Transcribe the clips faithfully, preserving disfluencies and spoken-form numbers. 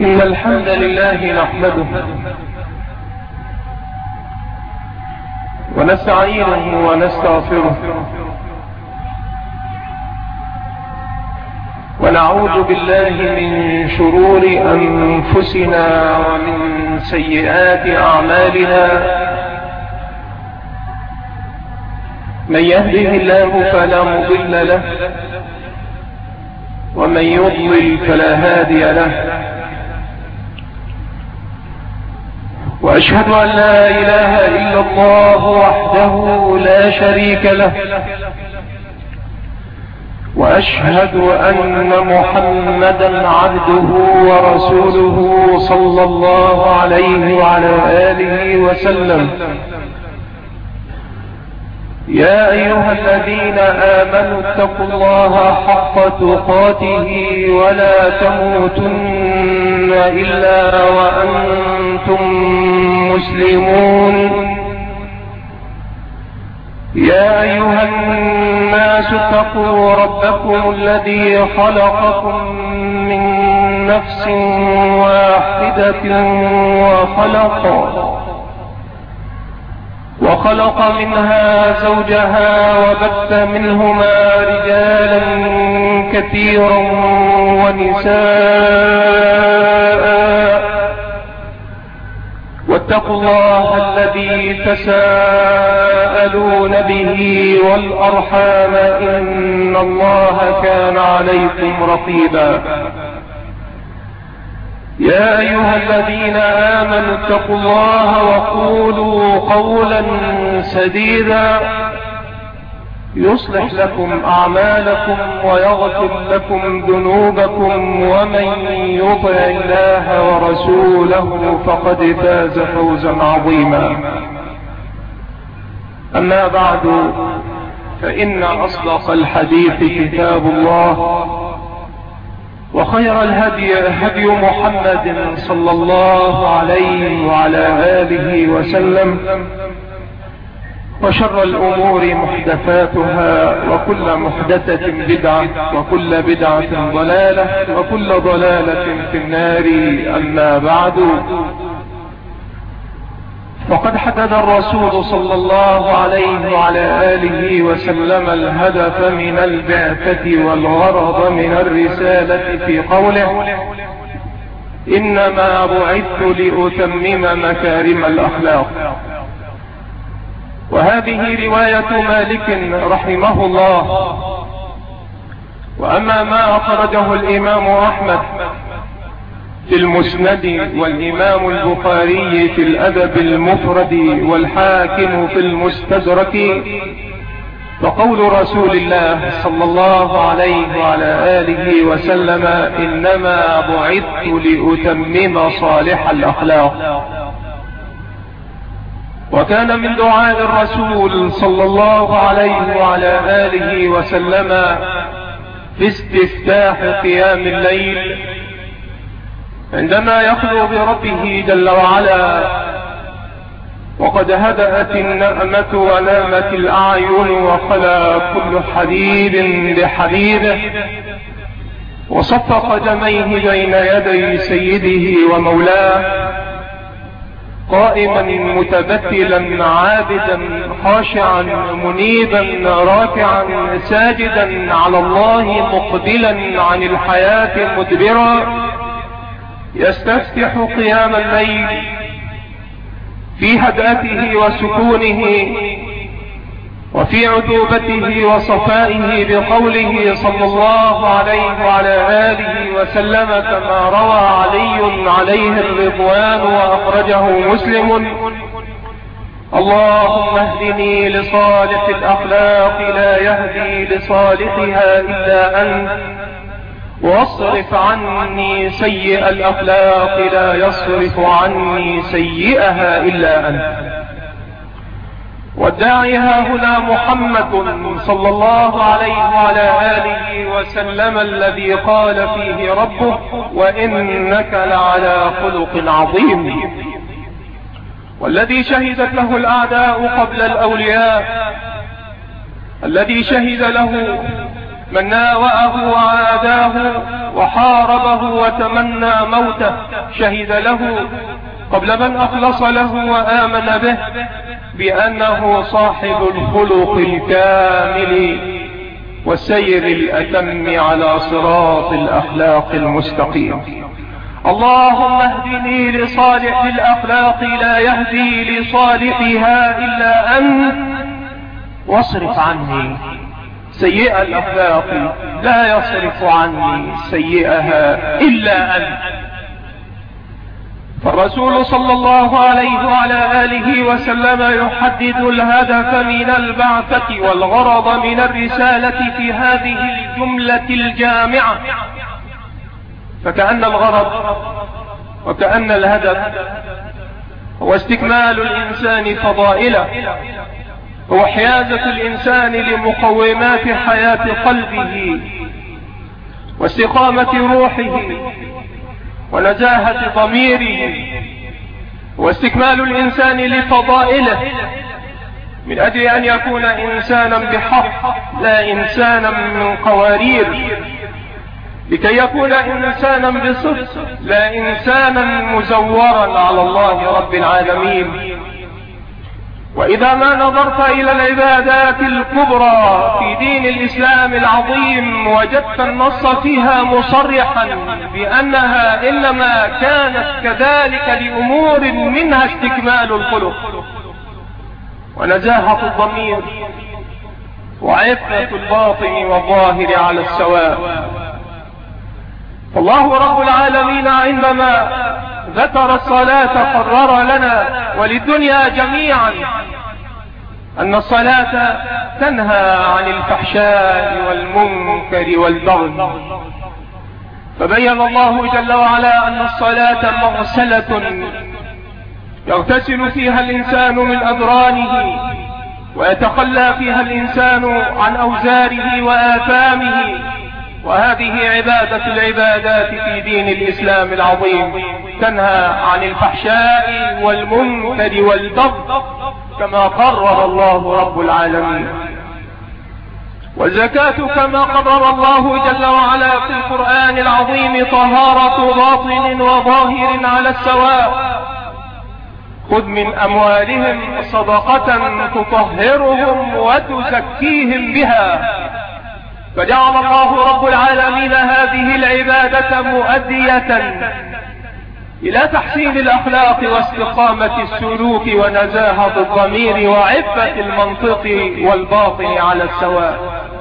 إن الحمد لله نحمده ونستعينه ونستغفره ونعوذ بالله من شرور أنفسنا ومن سيئات أعمالنا. من يهده الله فلا مضل له ومن يضلل فلا هادي له، وأشهد أن لا إله إلا الله وحده لا شريك له، وأشهد أن محمدا عبده ورسوله صلى الله عليه وعلى آله وسلم. يا أيها الذين آمنوا اتقوا الله حق تقاته ولا تموتن إلا وأنتم مسلمون. يا أيها الناس اتقوا ربكم الذي خلقكم من نفس واحدة وخلق وخلق منها زوجها وبث منهما رجالا كثيرا ونساء، واتقوا الله الذي تساءلون به والأرحام إن الله كان عليكم رقيبا. يا أيها الذين آمنوا اتقوا الله وقولوا قولا سديدا يصلح لكم أعمالكم ويغفر لكم ذنوبكم، ومن يطع الله ورسوله فقد فاز فوزا عظيما. أما بعد، فإن أصدق الحديث كتاب الله، وخير الهدي هدي محمد صلى الله عليه وعلى آله وسلم، وشر الأمور محدثاتها، وكل محدثة بدعة، وكل بدعة ضلالة، وكل ضلالة في النار. أما بعد، فقد حدد الرسول صلى الله عليه وعلى آله وسلم الهدف من البعثة والغرض من الرسالة في قوله: إنما بعثت لأتمم مكارم الأخلاق. وهذه رواية مالك رحمه الله. وأما ما أخرجه الإمام أحمد في المسند، والإمام البخاري في الأدب المفرد، والحاكم في المستدرك، فقول رسول الله صلى الله عليه وعلى آله وسلم: إنما بعثت لأتمم صالح الأخلاق. وكان من دعاء الرسول صلى الله عليه وعلى آله وسلم في استفتاح قيام الليل عندما يخلو بربه جل وعلا، وقد هدأت النعمة ونامت الأعين، وخلا كل حبيب بحبيبه، وصف قدميه بين يدي سيده ومولاه، قائما متبتلا عابدا خاشعا منيبا راكعا ساجدا على الله، مقبلا عن الحياة مدبرا، يستفتح قيام الليل في هدأته وسكونه وفي عذوبته وصفائه بقوله صلى الله عليه وعلى آله وسلم، كما روى علي عليه الرضوان وأخرجه مسلم: اللهم اهدني لصالح الأخلاق لا يهدي لصالحها إلا أنت، واصرف عني سيئ الأخلاق لا يصرف عني سيئها إلا أنت. والداعي ها هنا محمد صلى الله عليه وعلى آله وسلم، الذي قال فيه ربه: وإنك لعلى خلق عظيم. والذي شهدت له الأعداء قبل الأولياء، الذي شهد له من ناوأه وعاداه وحاربه وتمنى موته شهد له قبل من أخلص له وآمن به بأنه صاحب الخلق الكامل والسير الأتم على صراط الأخلاق المستقيم. اللهم اهدني لصالح الأخلاق لا يهدي لصالحها إلا أنت، واصرف عني سيئة الأخلاق لا يصرف عني سيئها إلا أنت. فالرسول صلى الله عليه وعلى آله وسلم يحدد الهدف من البعثة والغرض من الرسالة في هذه الجملة الجامعة، فكأن الغرض وكأن الهدف هو استكمال الإنسان فضائله، هو حيازة الإنسان لمقومات حياة قلبه واستقامة روحه ونزاهة ضميره، واستكمال الإنسان لفضائله من أجل أن يكون إنسانا بحق لا إنسانا من قوارير، لكي يكون إنسانا بصدق لا إنسانا مزورا على الله رب العالمين. وإذا ما نظرت إلى العبادات الكبرى في دين الإسلام العظيم وجدت النص فيها مصرحا بأنها إنما كانت كذلك لأمور منها استكمال الخلق ونزاهة الضمير وعفة الباطن والظاهر على السواء. فالله رب العالمين عندما ذكر الصلاة قرر لنا وللدنيا جميعا أن الصلاة تنهى عن الفحشاء والمنكر والبغي، فبين الله جل وعلا أن الصلاة مغسلة يغتسل فيها الإنسان من أدرانه ويتخلى فيها الإنسان عن أوزاره وآثامه، وهذه عبادة العبادات في دين الإسلام العظيم، تنهى عن الفحشاء والمنكر والبغي كما قرر الله رب العالمين. والزكاة كما قرر الله جل وعلا في القرآن العظيم طهارة باطن وظاهر على السواء. خذ من أموالهم صدقة تطهرهم وتزكيهم بها، فجعل الله رب العالمين هذه العبادة مؤدية إلى تحسين الأخلاق واستقامة السلوك ونزاهة الضمير وعفة المنطق والباطن على السواء.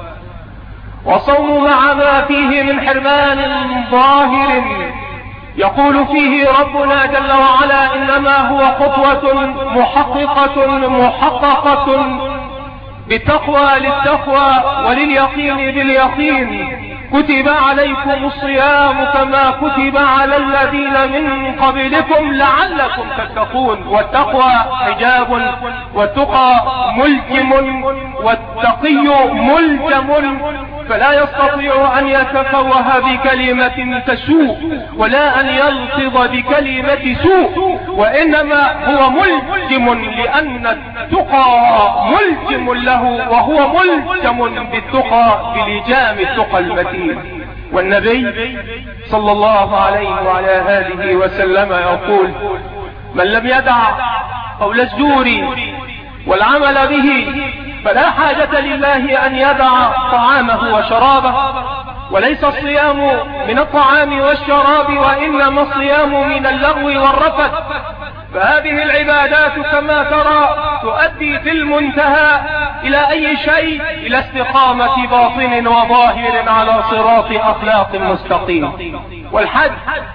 وصوم مع ما فيه من حرمان ظاهر يقول فيه ربنا جل وعلا إنما هو خطوة محققة محققة بالتقوى للتقوى ولليقين باليقين. كتب عليكم الصيام كما كتب على الذين من قبلكم لعلكم تتقون. والتقوى حجاب والتقى ملجم والتقي ملجم، فلا يستطيع أن يتفوه بكلمة تسوء ولا أن يلفظ بكلمة سوء، وإنما هو ملجم لأن التقى ملجم له وهو ملجم بالتقى بلجام التقى المتين. والنبي صلى الله عليه وعلى آله وسلم يقول من لم يدع قول الزور والعمل به فلا حاجة لله أن يدع طعامه وشرابه. وليس الصيام من الطعام والشراب وإنما الصيام من اللغو والرفث. فهذه العبادات كما ترى تؤدي في المنتهى إلى أي شيء؟ إلى استقامة باطن وظاهر على صراط أخلاق مستقيم. والحج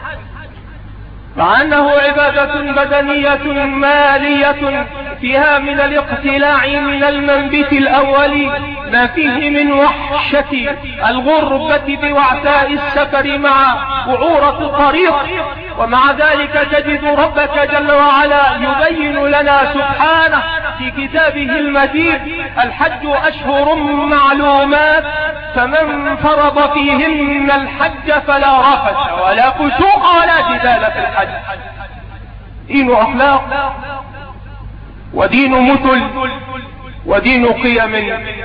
مع أنه عبادة بدنية مالية فيها من الاقتلاع من المنبت الأول ما فيه من وحشة الغربة بوعثاء السفر مع وعورة الطريق، ومع ذلك تجد ربك جل وعلا يبين لنا سبحانه في كتابه المجيد الحج أشهر معلومات فمن فرض فيهن الحج فلا رفث ولا فسوق ولا جدال في الحج. دين أخلاق ودين مثل ودين قيم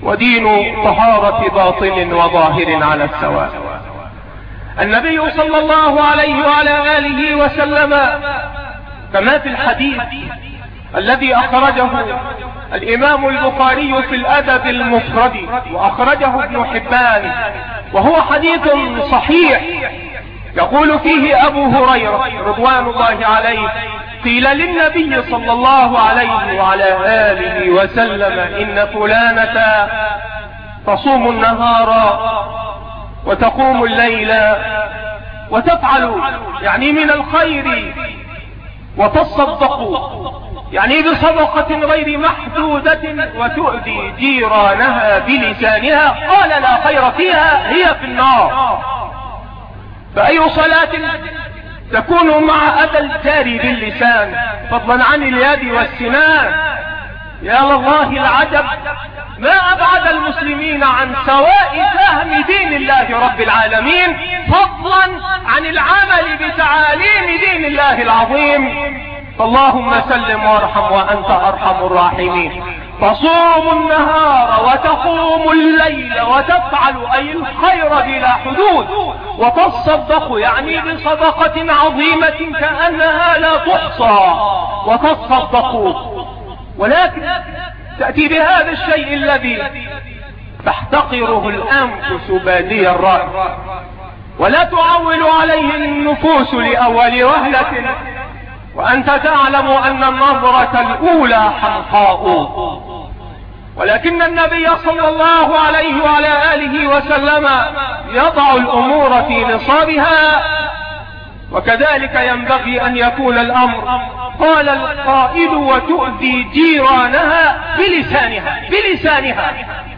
ودين طهارة باطن وظاهر على السواء. النبي صلى الله عليه وعلى آله وسلم كما في الحديث الذي أخرجه الإمام البخاري في الأدب المفرد وأخرجه ابن حبان وهو حديث صحيح، يقول فيه أبو هريرة رضوان الله عليه: قيل للنبي صلى الله عليه وعلى آله وسلم إن فلانة تصوم النهار وتقوم الليل وتفعل يعني من الخير وتصدق يعني بصدقة غير محدودة وتؤذي جيرانها بلسانها، قال لا خير فيها، هي في النار. فأي صلاة تكون مع أذى الجار باللسان فضلا عن اليد والسنان؟ يا الله العجب، ما أبعد المسلمين عن سواء فهم دين الله رب العالمين فضلا عن العمل بتعاليم دين الله العظيم. فاللهم سلم وارحم وأنت أرحم الراحمين. تصوم النهار وتقوم الليل وتفعل أي الخير بلا حدود، وتصدق يعني بصدقة عظيمة كأنها لا تحصى وتصدق، ولكن تأتي بهذا الشيء الذي تحتقره الأنفس بادي الرأي ولا تعول عليه النفوس لأول وهلة، وأنت تعلم أن النظرة الأولى حمقاء. ولكن النبي صلى الله عليه وعلى آله وسلم يضع الأمور في نصابها، وكذلك ينبغي أن يكون الأمر. قال القائل: وتؤذي جيرانها بلسانها بلسانها.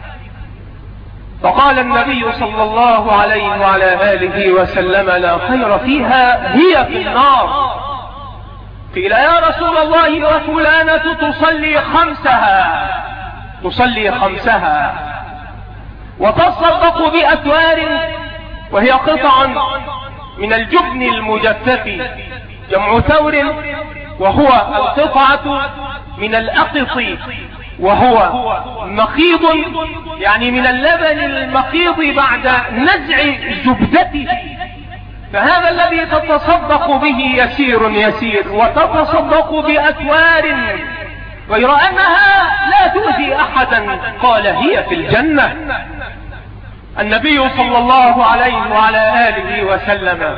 فقال النبي صلى الله عليه وعلى آله وسلم: لا خير فيها، هي في النار. قيل: يا رسول الله وفلانة تصلي خمسها تصلي خمسها وتصدق بأتوار، وهي قطع من الجبن المجفف، جمع ثور، وهو القطعة من الأقط، وهو مخيض يعني من اللبن المخيض بعد نزع زبدته. فهذا الذي تتصدق به يسير يسير، وتتصدق بأتوار غير أنها لا تؤذي أحدا. قال: هي في الجنة. النبي صلى الله عليه وعلى آله وسلم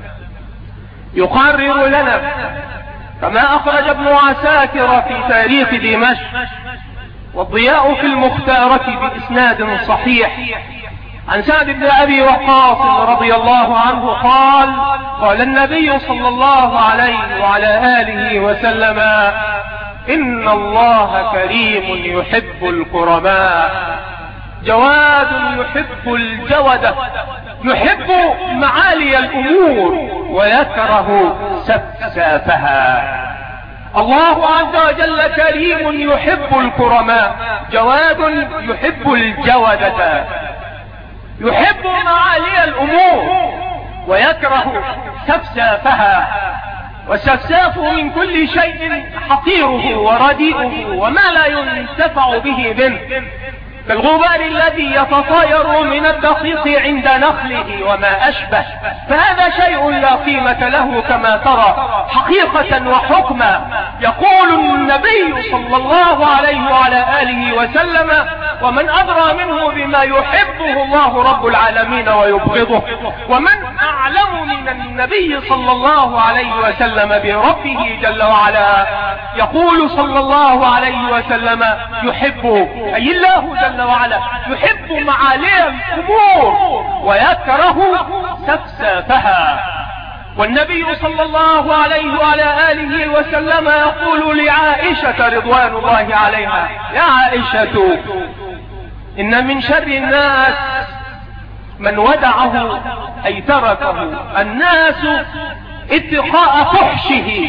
يقرر لنا كما أخرج ابن عساكر في تاريخ دمشق والضياء في المختارة بإسناد صحيح عن سعد بن أبي وقاص رضي الله عنه قال: قال النبي صلى الله عليه وعلى آله وسلم: إن الله كريم يحب الكرماء، جواد يحب الجودة، يحب معالي الأمور ويكره سفسافها. الله عز وجل كريم يحب الكرماء، جواد يحب الجودة، يحب معالي الأمور ويكره سفسافها. والسفساف من كل شيء حقيره ورديئه وما لا ينتفع به منه، كالغبار الذي يتطاير من الدقيق عند نخله وما أشبه، فهذا شيء لا قيمة له كما ترى حقيقة وحكما. يقول النبي صلى الله عليه وعلى آله وسلم: ومن أدرى منه بما يحبه الله رب العالمين ويبغضه. ومن أعلم من النبي صلى الله عليه وسلم بربه جل وعلا؟ يقول صلى الله عليه وسلم: يحبه أي الله جل وعلا يحب معالي الأمور ويكره سفسافها. والنبي صلى الله عليه وعلى آله وسلم يقول لعائشة رضوان الله عليها: يا عائشة، إن من شر الناس من ودعه أي تركه الناس اتقاء فحشه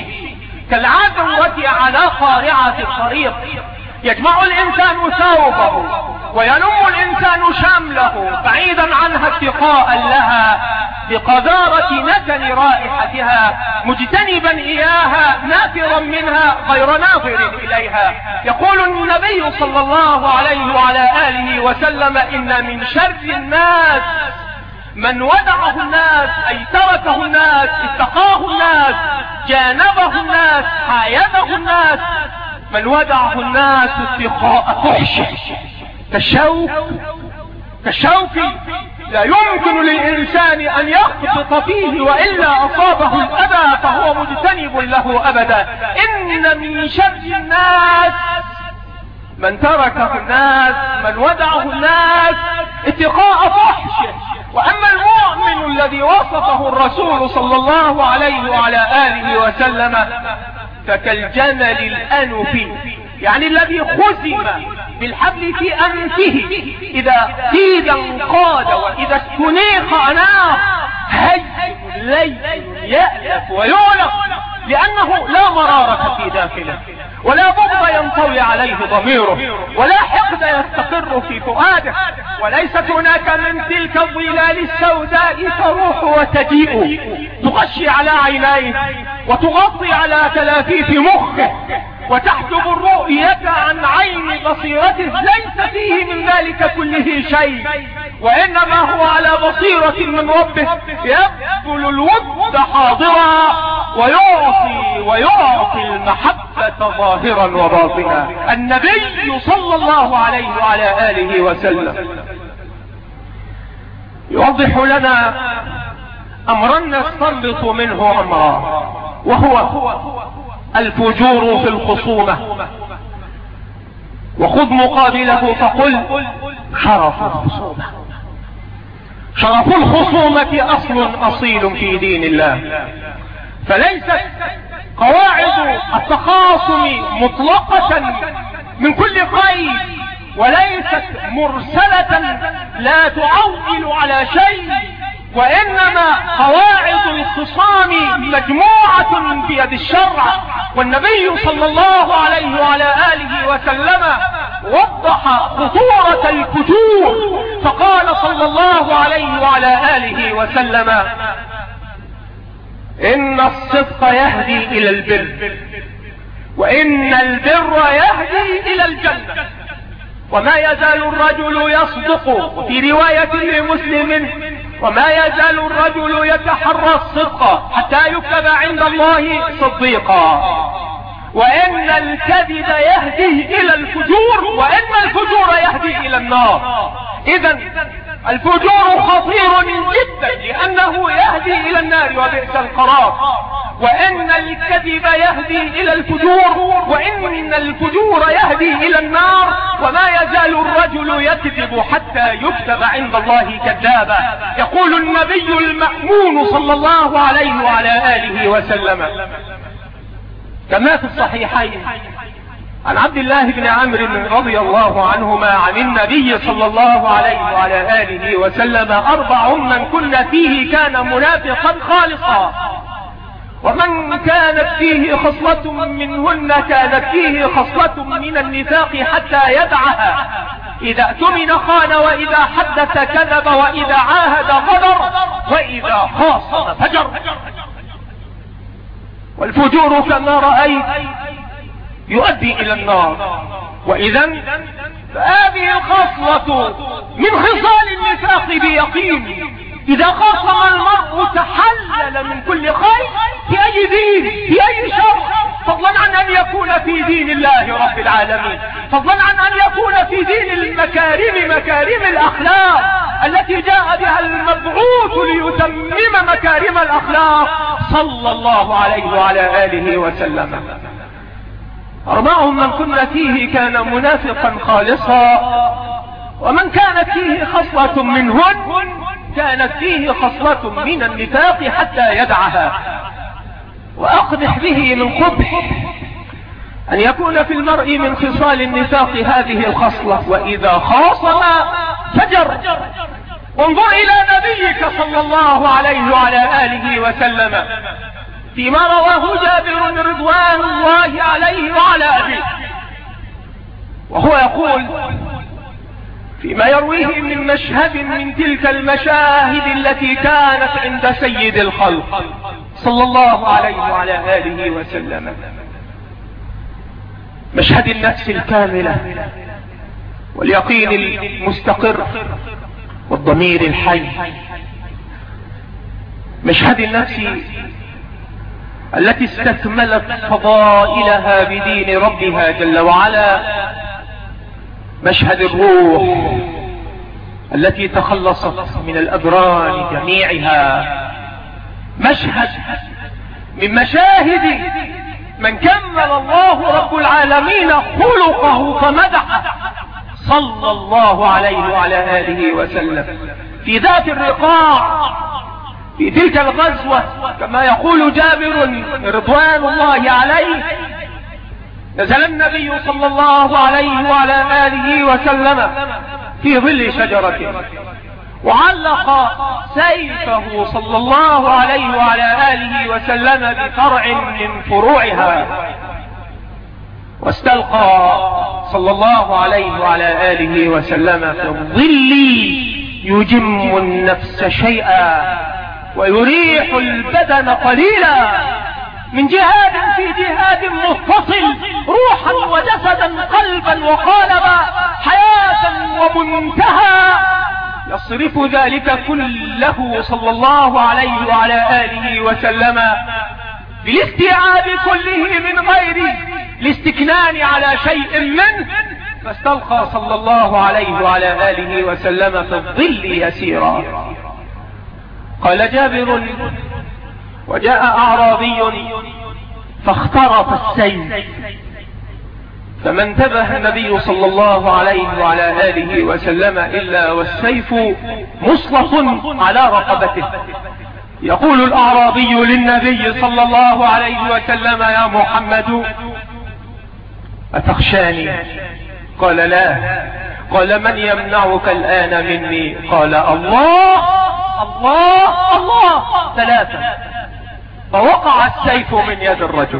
كالعدوة على قارعة الطريق. يجمع الإنسان ثوبه ويلم الإنسان شمله بعيدا عنها اتقاء لها بقذارة نتن رائحتها، مجتنبا إياها نافرا منها غير ناظر إليها. يقول النبي صلى الله عليه وعلى آله وسلم: إن من شر الناس من ودعه الناس، أي تركه الناس، اتقاه الناس، جانبه الناس، حايده الناس. من ودعه الناس اتقاء فحشه كالشوك كالشوك لا يمكن للإنسان أن يخبط فيه وإلا أصابه الأذى فهو مجتنب له أبدا. إن من شر الناس من تركه الناس، من ودعه الناس اتقاء فحشه. وأما المؤمن الذي وصفه الرسول صلى الله عليه وعلى آله وسلم فكالجمل الأنف، يعني الذي خزم بالحبل في أنفه، إذا قيد انقاد وإذا استنيخ أناخ، هين لين يألف ويعلق، لأنه لا مرارة في داخله ولا بغض ينطوي عليه ضميره ولا حقد يستقر في فؤاده، وليست هناك من تلك الظلال السوداء تروح وتجيء تغشي على عينيه وتغطي على تلافيف مخه وتحجب الرؤية عن عين بصيرته. ليس فيه من ذلك كله شيء، وإنما هو على بصيرة من ربه، يبذل الود حاضرا ويعطي ويعطي المحبة ظاهرا وباطنا. النبي صلى الله عليه وعلى آله وسلم يوضح لنا أمرا نستنبط منه أمرا، وهو الفجور في الخصومة. وخذ مقابله فقل شرف الخصومة. شرف الخصومة أصل أصيل في دين الله، فليست قواعد التخاصم مطلقة من كل قيد، وليست مرسلة لا تعول على شيء، وإنما قواعد الخصام مجموعة بيد الشرع. والنبي صلى الله عليه وعلى آله وسلم وضح خطورة الفجور، فقال صلى الله عليه وعلى آله وسلم: إن الصدق يهدي إلى البر، وإن البر يهدي إلى الجنة، وما يزال الرجل يصدق. وفي رواية لمسلم: وما يزال الرجل يتحرى الصدق حتى يكتب عند الله صديقا، وإن الكذب يهدي إلى الفجور، وإن الفجور يهدي إلى النار. إذن الفجور خطير جدا لأنه يهدي إلى النار وبئس القرار، وإن الكذب يهدي إلى الفجور، وإن الفجور يهدي إلى النار، وما يزال الرجل يكذب حتى يكتب عند الله كذابا. يقول النبي المأمون صلى الله عليه وعلى آله وسلم كما في الصحيحين عن عبد الله بن عمرو رضي الله عنهما عن النبي صلى الله عليه وعلى آله وسلم: أربع من كن فيه كان منافقا خالصا، ومن كانت فيه خصلة منهن كانت فيه خصلة من النفاق حتى يدعها: إذا اؤتمن خان، وإذا حدث كذب، وإذا عاهد غدر، وإذا خاصم فجر. والفجور كما رأيت يؤدي إلى النار. وإذن فهذه الخصلة من خصال النفاق بيقين. إذا خاصم المرء تحلل من كل خير في أي دين في أي شر، فضلا عن أن يكون في دين الله رب العالمين، فضلا عن أن يكون في دين المكارم، مكارم الأخلاق التي جاء بها المبعوث ليتمم مكارم الأخلاق صلى الله عليه وعلى آله وسلم. أربع من كن فيه كان منافقا خالصا، ومن كانت فيه خصلة منهن كانت فيه خصلة من النفاق حتى يدعها. وأقبح به من قبح أن يكون في المرء من خصال النفاق هذه الخصلة، وإذا خاصم فجر. وانظر إلى نبيك صلى الله عليه وعلى آله وسلم فيما رواه جابر رضوان الله عليه وعلى أبيه، وهو يقول: فيما يرويه من مشهد من تلك المشاهد التي كانت عند سيد الخلق صلى الله عليه وعلى آله وسلم، مشهد النفس الكاملة واليقين المستقر والضمير الحي، مشهد النفس التي استكملت فضائلها بدين ربها جل وعلا، مشهد الروح التي تخلصت من الأدران جميعها، مشهد من مشاهد من كمل الله رب العالمين خلقه فمدحه صلى الله عليه وعلى آله وسلم في ذات الرقاع في تلك الغزوة. كما يقول جابر رضوان الله عليه: نزل النبي صلى الله عليه وعلى آله وسلم في ظل شجرة، وعلق سيفه صلى الله عليه وعلى آله وسلم بفرع من فروعها، واستلقى صلى الله عليه وعلى آله وسلم في الظل يجم النفس شيئا ويريح البدن قليلا، من جهاد في جهاد متصل، روحا وجسدا قلبا وقالبا، حياة ومنتهى، يصرف ذلك كله صلى الله عليه وعلى آله وسلم بالاستيعاب كله من غير الاستكنان على شيء منه، فاستلقى صلى الله عليه وعلى آله وسلم في الظل يسيرا. قال جابر: وجاء أعرابي فاخترط السيف، فما انتبه النبي صلى الله عليه وعلى آله وسلم إلا والسيف مصلح على رقبته. يقول الأعرابي للنبي صلى الله عليه وسلم: يا محمد أتخشاني؟ قال: لا. قال: من يمنعك الآن مني؟ قال: الله الله الله ثلاثة. فوقع السيف من يد الرجل،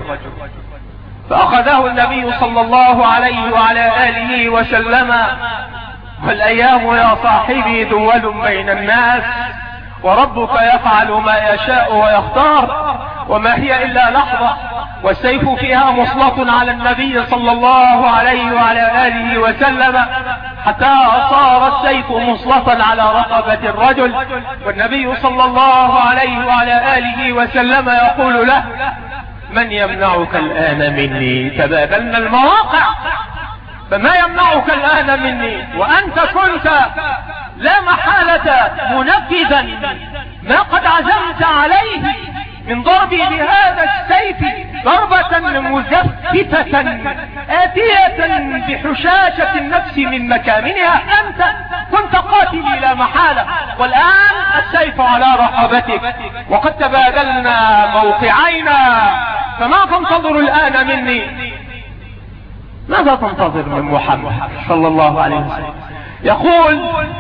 فأخذه النبي صلى الله عليه وعلى آله وسلم. والأيام يا صاحبي دول بين الناس، وربك يفعل ما يشاء ويختار، وما هي إلا لحظة، والسيف فيها مسلط على النبي صلى الله عليه وعلى آله وسلم، حتى صار السيف مسلطا على رقبة الرجل، والنبي صلى الله عليه وعلى آله وسلم يقول له: من يمنعك الآن مني؟ تبادلنا المواقع، فما يمنعك الآن مني وأنت كنت لا محالة منفذا ما قد عزمت عليه من ضربي بهذا السيف ضربة مزفتة آتية بحشاشة النفس من مكامنها. أنت كنت قاتلي لا محالة، والآن السيف على رقبتك، وقد تبادلنا موقعينا، فما تنتظر الآن مني؟ ماذا تنتظر من محمد صلى الله عليه وسلم؟ يقول: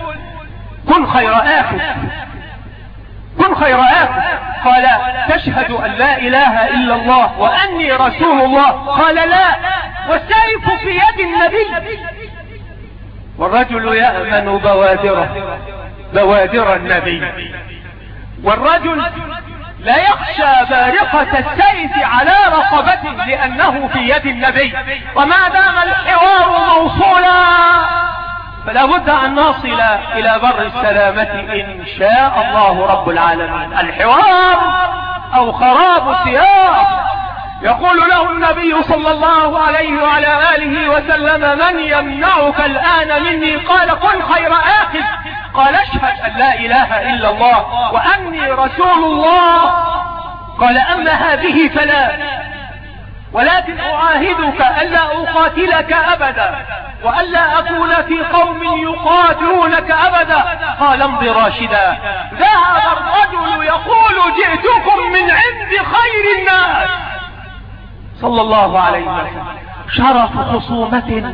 كن خير آخذ، كن خير آخذ. قال: تشهد أن لا إله إلا الله وأني رسول الله؟ قال: لا. والسيف في يد النبي، والرجل يأمن بوادره بوادر النبي، والرجل لا يخشى بارقة السيف على رقبته لأنه في يد النبي. وما دام الحوار موصولا فلا بد أن نصل إلى بر السلامة إن شاء الله رب العالمين. الحوار أو خراب السياق. يقول له النبي صلى الله عليه وعلى آله وسلم: من يمنعك الآن مني؟ قال: كن خير آخذ. قال: اشهد أن لا إله إلا الله وأني رسول الله. قال: أما هذه فلا، ولكن أعاهدك ألا أقاتلك أبدا، وألا أكون في قوم يقاتلونك أبدا. قال: امض راشدا. ذهب الرجل يقول: جئتكم من عند خير الناس صلى الله عليه وسلم. شرف خصومة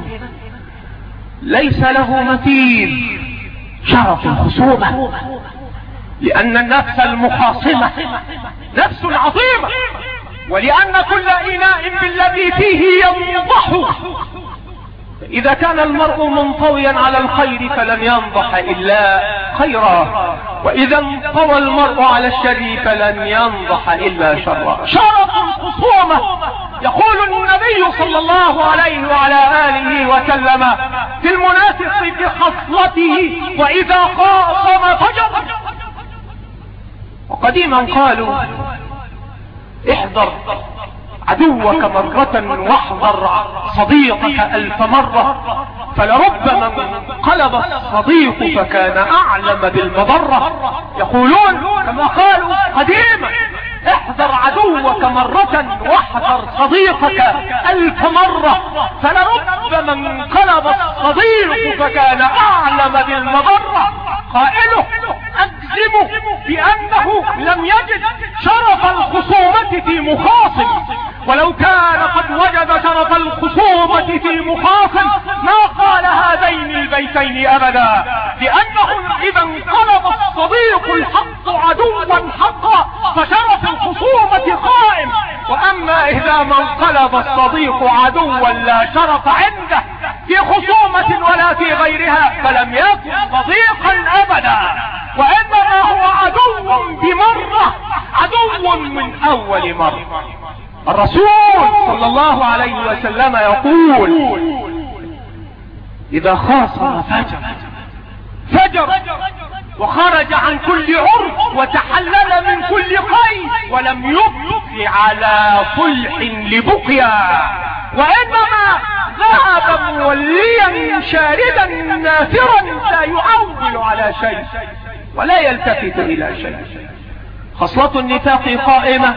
ليس له مثيل، شرف الخصومة، لأن النفس المخاصمة نفس عظيمة، ولأن كل إناء بالذي فيه ينضح إذا كان المرء منطويا على الخير فلن ينضح إلا خيرا، وإذا انطوى المرء على الشر فلن ينضح إلا شرا. شرف الخصومة، يقول النبي صلى الله عليه وعلى آله وسلم في المنافق بخصلته: وإذا خاصم فجر. وقديما قالوا: احذر عدوك مرة واحذر صديقك ألف مرة، فلربما انقلب الصديق فكان أعلم بالمضرة. يقولون كما قالوا قديما: احذر عدوك مرة واحذر صديقك ألف مرة، فلربما انقلب الصديق فكان أعلم بالمضرة. قائله أجزم بأنه لم يجد شرف الخصومة في مخاصم، ولو كان قد وجد شرف الخصومة في مخاصم ما قال هذين البيتين أبدا، لأنه إذا انقلب الصديق الحق عدوا حقا فشرف الخصومة قائم، وأما إذا ما انقلب الصديق عدوا لا شرف عنده في خصومة ولا في غيرها فلم يكن صديقا أبدا، وإنما هو عدو بمرة، عدو من أول مرة. الرسول صلى الله عليه وسلم يقول: إذا خاصم فجر فجر وخرج عن كل عرف وتحلل من كل قيد، ولم يبق على صلح لبقيا، وإنما ذهب موليا شاردا نافرا لا يعول على شيء ولا يلتفت إلى شيء. خصلة النفاق قائمة،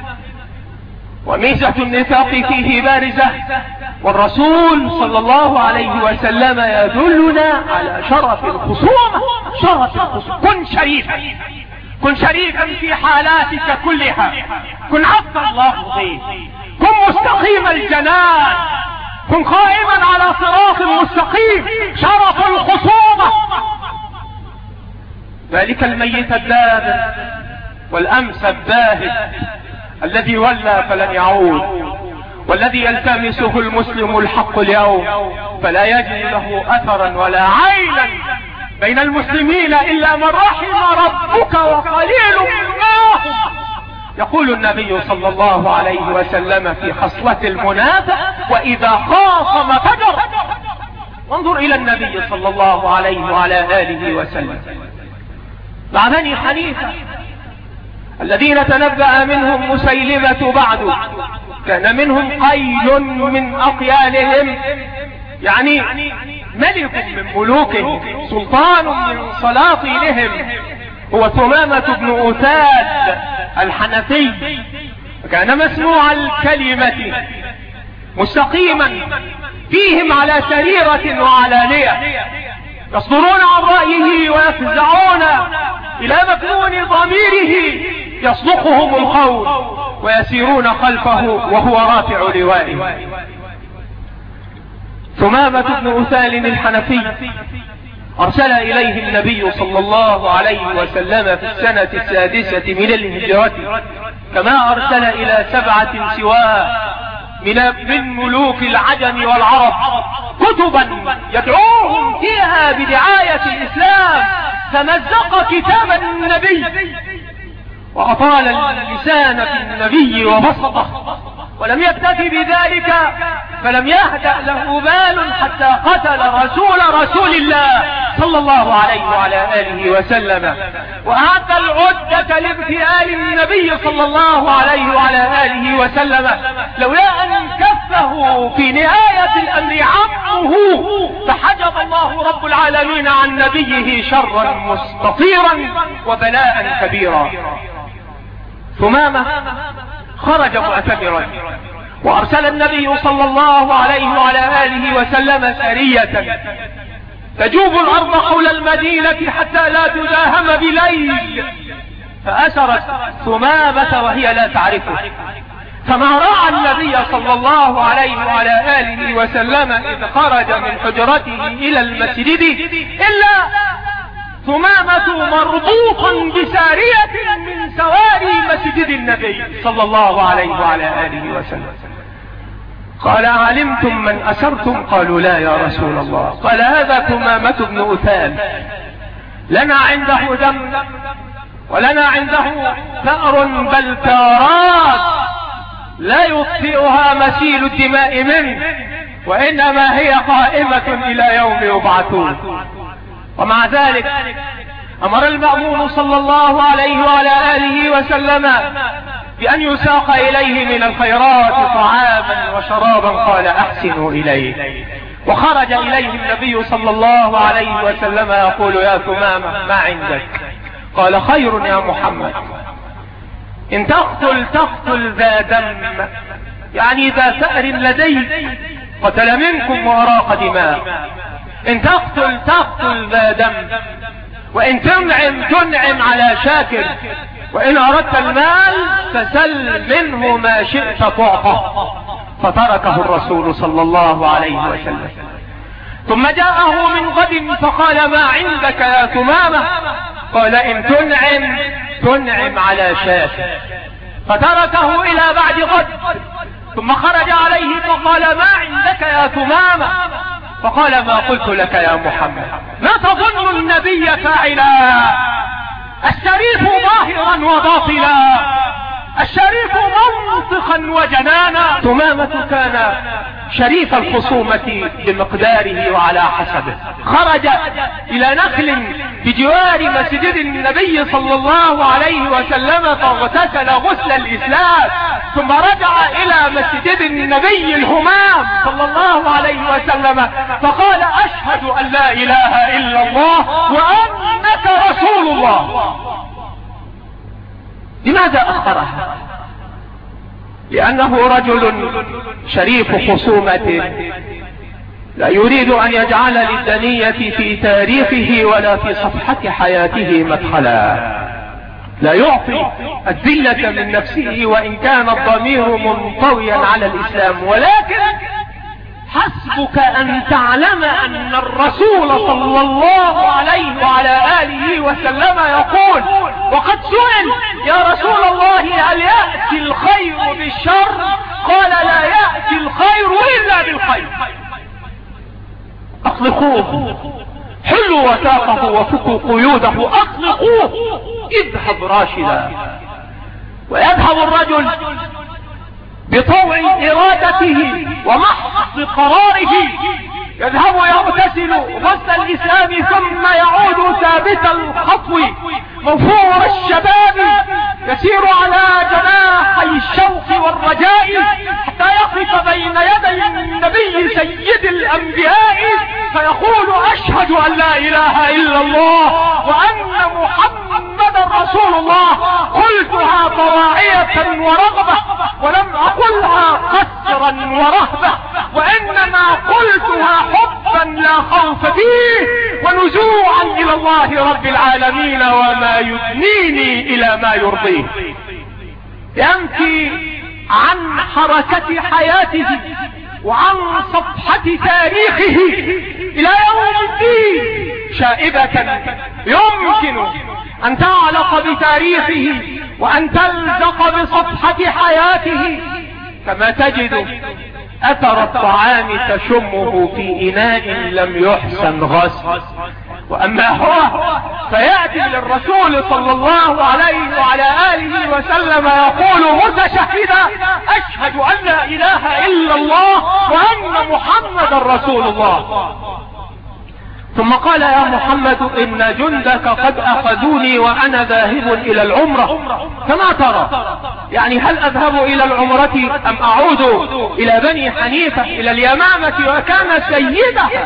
وميزة النفاق فيه بارزة، والرسول صلى الله عليه وسلم يدلنا على شرف الخصومة. شرف الخصومة، كن شريفا، كن شريفا في حالاتك كلها، كن عبد الله فيه، كن مستقيم الجنان، كن قائما على صراط مستقيم. شرف الخصومة، ذلك الميت الدابر والأمس الذاهب الذي ولى فلن يعود، والذي يلتمسه المسلم الحق اليوم فلا يجد له أثرا ولا عينا بين المسلمين إلا من رحم ربك وقليل منهم. يقول النبي صلى الله عليه وسلم في خصلة المنافق: وإذا خاصم فجر. وانظر إلى النبي صلى الله عليه وعلى آله وسلم مع بني حنيفة الذين تنبأ منهم مسيلمة بعد، كان منهم قيل من أقيالهم، يعني ملك من ملوكهم، سلطان من سلاطينهم، هو ثمامة بن أساد الحنفي. كان مسموع الكلمة مستقيما فيهم على سريرة وعلانية، يصدرون عن رأيه ويفزعون إلى مكنون ضميره يصدقهم القول ويسيرون خلفه وهو رافع لوائه. ثمامة بن أسال الحنفي أرسل إليه النبي صلى الله عليه وسلم في السنة السادسة من الهجرة، كما أرسل إلى سبعة سواه من من ملوك العجم والعرب كتبا يدعوهم فيها بدعاية الإسلام، فمزق كتاب النبي وأطال اللسان في النبي وبسطه، ولم يكتفي بذلك فلم يهدأ له بال حتى قتل رسول رسول الله صلى الله عليه وعلى آله وسلم، وأعد العدة لاغتيال النبي صلى الله عليه وعلى آله وسلم، لولا أن كفه في نهاية الأمر عمه فحجب الله رب العالمين عن نبيه شرا مستطيرا وبلاء كبيرا. ثمامة خرج معتمرا، وأرسل النبي صلى الله عليه وعلى آله وسلم سرية تجوب الأرض حول المدينة حتى لا تداهم بليل، فأسرت ثمامة وهي لا تعرفه، فما رأى النبي صلى الله عليه وعلى آله وسلم إذ خرج من حجرته إلى المسجد إلا ثمامة مربوطا بسارية من سواري مسجد النبي صلى الله عليه وعلى آله وسلم. قال علمتم من أسرتم؟ قالوا لا يا رسول الله. قال هذا ثمامة بن أثال، لنا عنده دم ولنا عنده ثأر بل ثارات لا يطفئها مسيل الدماء منه، وإنما هي قائمة إلى يوم يبعثون. ومع ذلك أمر المأمون صلى الله عليه وعلى آله وسلم بأن يساق إليه من الخيرات طعاما وشرابا، قال أحسنوا إليه. وخرج إليه النبي صلى الله عليه وسلم يقول يا ثمامة ما عندك؟ قال خير يا محمد، إن تقتل تقتل ذا دم، يعني ذا ثأر لديك قتل منكم وأراق دماء. إن تقتل تقتل ذا دم، وإن تنعم تنعم على شاكر، وإن أردت المال فسل منه ما شئت تعطى. فتركه الرسول صلى الله عليه وسلم. ثم جاءه من غد فقال ما عندك يا ثمامة؟ قال إن تنعم تنعم على شاكر. فتركه إلى بعد غد، ثم خرج عليه فقال ما عندك يا ثمامة؟ فقال ما قلت لك يا محمد. ما تظن النبي فاعلا؟ الشريف ظاهرا وباطلا، الشريف منطقا وجنانا. ثمامة كان شريف الخصومة بمقداره وعلى حسبه. خرج إلى نخل بجوار مسجد النبي صلى الله عليه وسلم فاغتسل غسل الإسلام، ثم رجع إلى مسجد النبي الهمام صلى الله عليه وسلم فقال أشهد أن لا إله إلا الله وأنك رسول الله. لماذا أخرها؟ لأنه رجل شريف خصومة لا يريد أن يجعل للدنية في تاريخه ولا في صفحة حياته مدخلا، لا يعطي الذلة من نفسه وإن كان الضمير منطويا على الإسلام. ولكن حسبك أن تعلم أن الرسول صلى الله عليه وعلى آله وسلم يقول، وقد سئل يا رسول الله هل يأتي الخير بالشر؟ قال لا يأتي الخير إلا بالخير. أطلقوه، حلوا وثاقه وفكوا قيوده، أطلقوه، اذهب راشدا. ويذهب الرجل بطوع إرادته ومحض قراره، يذهب يغتسل غسل الإسلام ثم يعود ثابت الخطو موفور الشباب، يسير على جناحي الشوق والرجاء حتى يقف بين يدي النبي سيد الأنبياء فيقول أشهد أن لا إله إلا الله وأن محمدا رسول الله. قلتها طواعية ورغبة ولم أقلها قسرا ورهبة، وإنما قلتها حبا لا خوف فيه ونزوعا إلى الله رب العالمين وما يدنيني إلى ما يرضيه. ينفي عن حركة حياته وعن صفحة تاريخه إلى يوم الدين شائبة يمكن أن تعلق بتاريخه وأن تلزق بصفحة حياته، كما تجد أثر الطعام تشمه في إناء لم يحسن غسل. وأما هو فيأتي للرسول صلى الله عليه وعلى آله وسلم يقول متشهدا أشهد أن لا إله إلا الله وأن محمدا رسول الله. ثم قال يا محمد إن جندك قد أخذوني وأنا ذاهب إلى العمرة، فما ترى؟ يعني هل أذهب إلى العمرة أم أعود إلى بني حنيفة إلى اليمامة وكان سيدها؟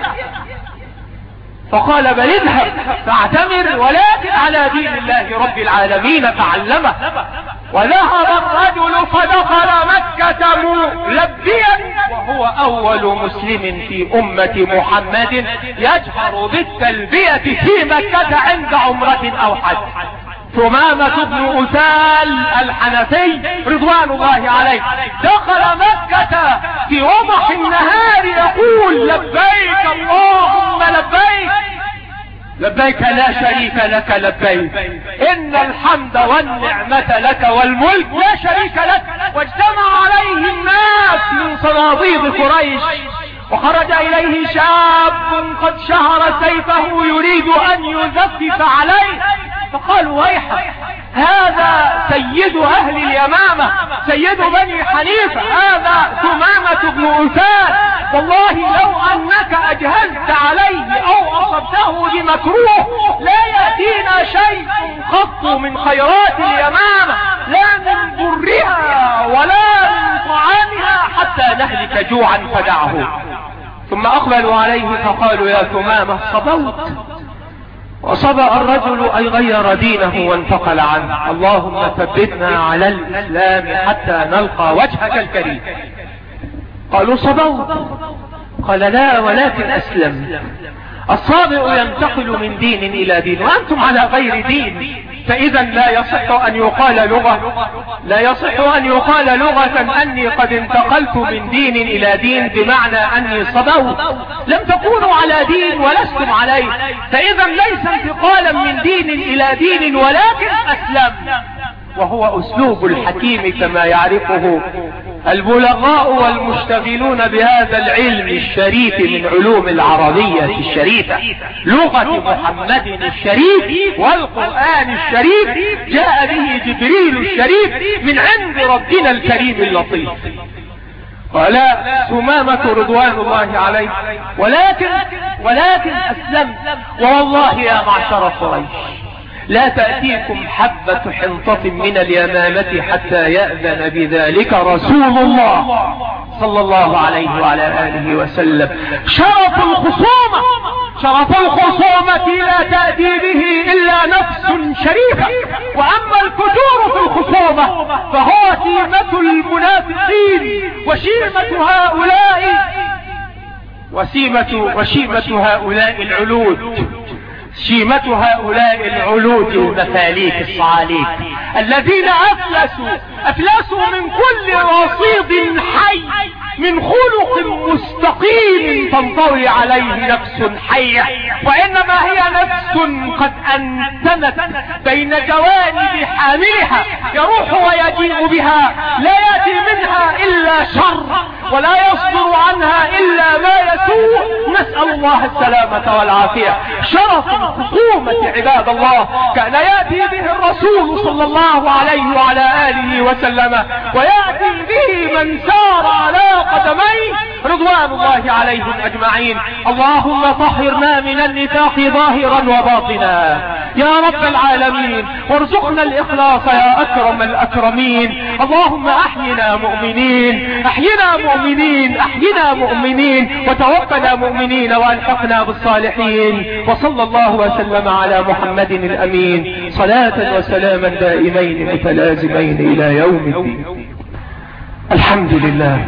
فقال بل اذهب فاعتمر ولكن على دين الله رب العالمين فعلمه. وذهب الرجل فدخل مكة ملبيا وهو أول مسلم في أمة محمد يجهر بالتلبية في مكة عند عمرة أو حج. ثمامة بن أثال الحنفي رضوان الله عليه دخل مكة في وضح النهار يقول لبيك اللهم لبيك لبيك لا شريك لك لبيك إن الحمد والنعمة لك والملك لا شريك لك. واجتمع عليه الناس من صناديد قريش، وخرج إليه شاب قد شهر سيفه يريد أن يزفف عليه، فقالوا ويحك، هذا سيد أهل اليمامة، سيد بني حنيفة، هذا ثمامة بن أساد، والله لو أنك أجهزت عليه أو أصبته بمكروه لا يأتينا شيء قط من خيرات اليمامة، لا من برها ولا من طعامها حتى نهلك جوعا فدعه. ثم أقبلوا عليه فقالوا يا ثمامة صبوت، وصبأ الرجل أي غير دينه وانتقل عنه، اللهم ثبتنا على الإسلام حتى نلقى وجهك الكريم. قالوا صبوت، قال لا ولكن أسلم. الصابئ ينتقل من دين إلى دين وأنتم على غير دين، فإذا لا يصح أن يقال لغة لا يصح أن يقال لغة أني قد انتقلت من دين إلى دين بمعنى أني صبوت. لم تكونوا على دين ولستم عليه، فإذا ليس انتقالا من دين إلى دين ولكن أسلم، وهو أسلوب الحكيم كما يعرفه البلغاء والمشتغلون بهذا العلم الشريف من علوم العربية الشريفة. لغة محمد الشريف والقرآن الشريف جاء به جبريل الشريف من عند ربنا الكريم اللطيف. ولا ثمامة رضوان الله عليه، ولكن ولكن أسلم. والله يا معشر قريش لا تأتيكم حبة حنطة من اليمامة حتى يأذن بذلك رسول الله صلى الله عليه وعلى آله وسلم. شرف الخصومة شرف الخصومة لا تأتي به إلا نفس شريفة، وأما الفتور في الخصومة فهو سيمة المنافقين وشيمة هؤلاء وسيمة وشيمة هؤلاء العلود شيمة هؤلاء العلود المفاليك الصعاليك الذين أفلسوا أفلسوا من كل رصيد حي، من خلق مستقيم تنطوي عليه نفس حية، وإنما هي نفس قد أنتمت بين جوانب حاملها يروح ويجيء بها، لا يأتي منها إلا شر ولا يصدر عنها إلا ما يسوء، نسأل الله السلامة والعافية. شرف الخصومة عباد الله كان يأتي به الرسول صلى الله عليه وعلى آله وسلم، ويأتي به من سار على قدميه رضوان الله عليهم أجمعين. اللهم طهرنا من النفاق ظاهرا وباطنا يا رب العالمين، وارزقنا الإخلاص يا أكرم الأكرمين. اللهم أحينا مؤمنين أحينا مؤمنين أحينا مؤمنين وتوفنا مؤمنين وألحقنا بالصالحين. وصلى الله وسلم على محمد الأمين صلاة وسلاما دائمين متلازمين إلى يوم الدين. الحمد لله،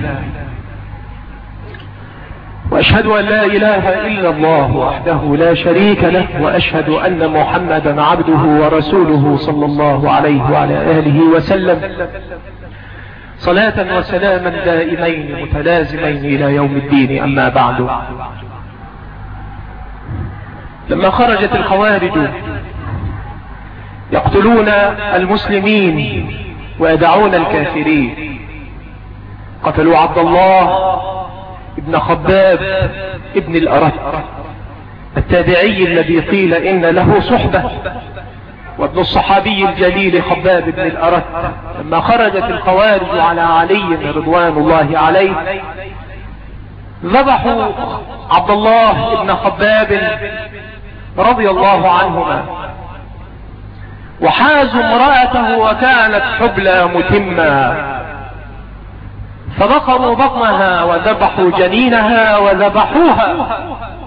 وأشهد أن لا إله إلا الله وحده لا شريك له، وأشهد أن محمدا عبده ورسوله صلى الله عليه وعلى آله وسلم صلاة وسلاما دائمين متلازمين إلى يوم الدين. أما بعد، لما خرجت الخوارج يقتلون المسلمين ويدعون الكافرين، قتلوا عبد الله ابن خباب ابن الأرت التابعي الذي قيل إن له صحبة، وابن الصحابي الجليل خباب ابن الأرت. لما خرجت الخوارج على علي رضوان الله عليه ذبحوا عبد الله ابن خباب رضي الله عنهما، وحازوا امرأته وكانت حبلى متمة، فبقروا بطنها وذبحوا جنينها وذبحوها.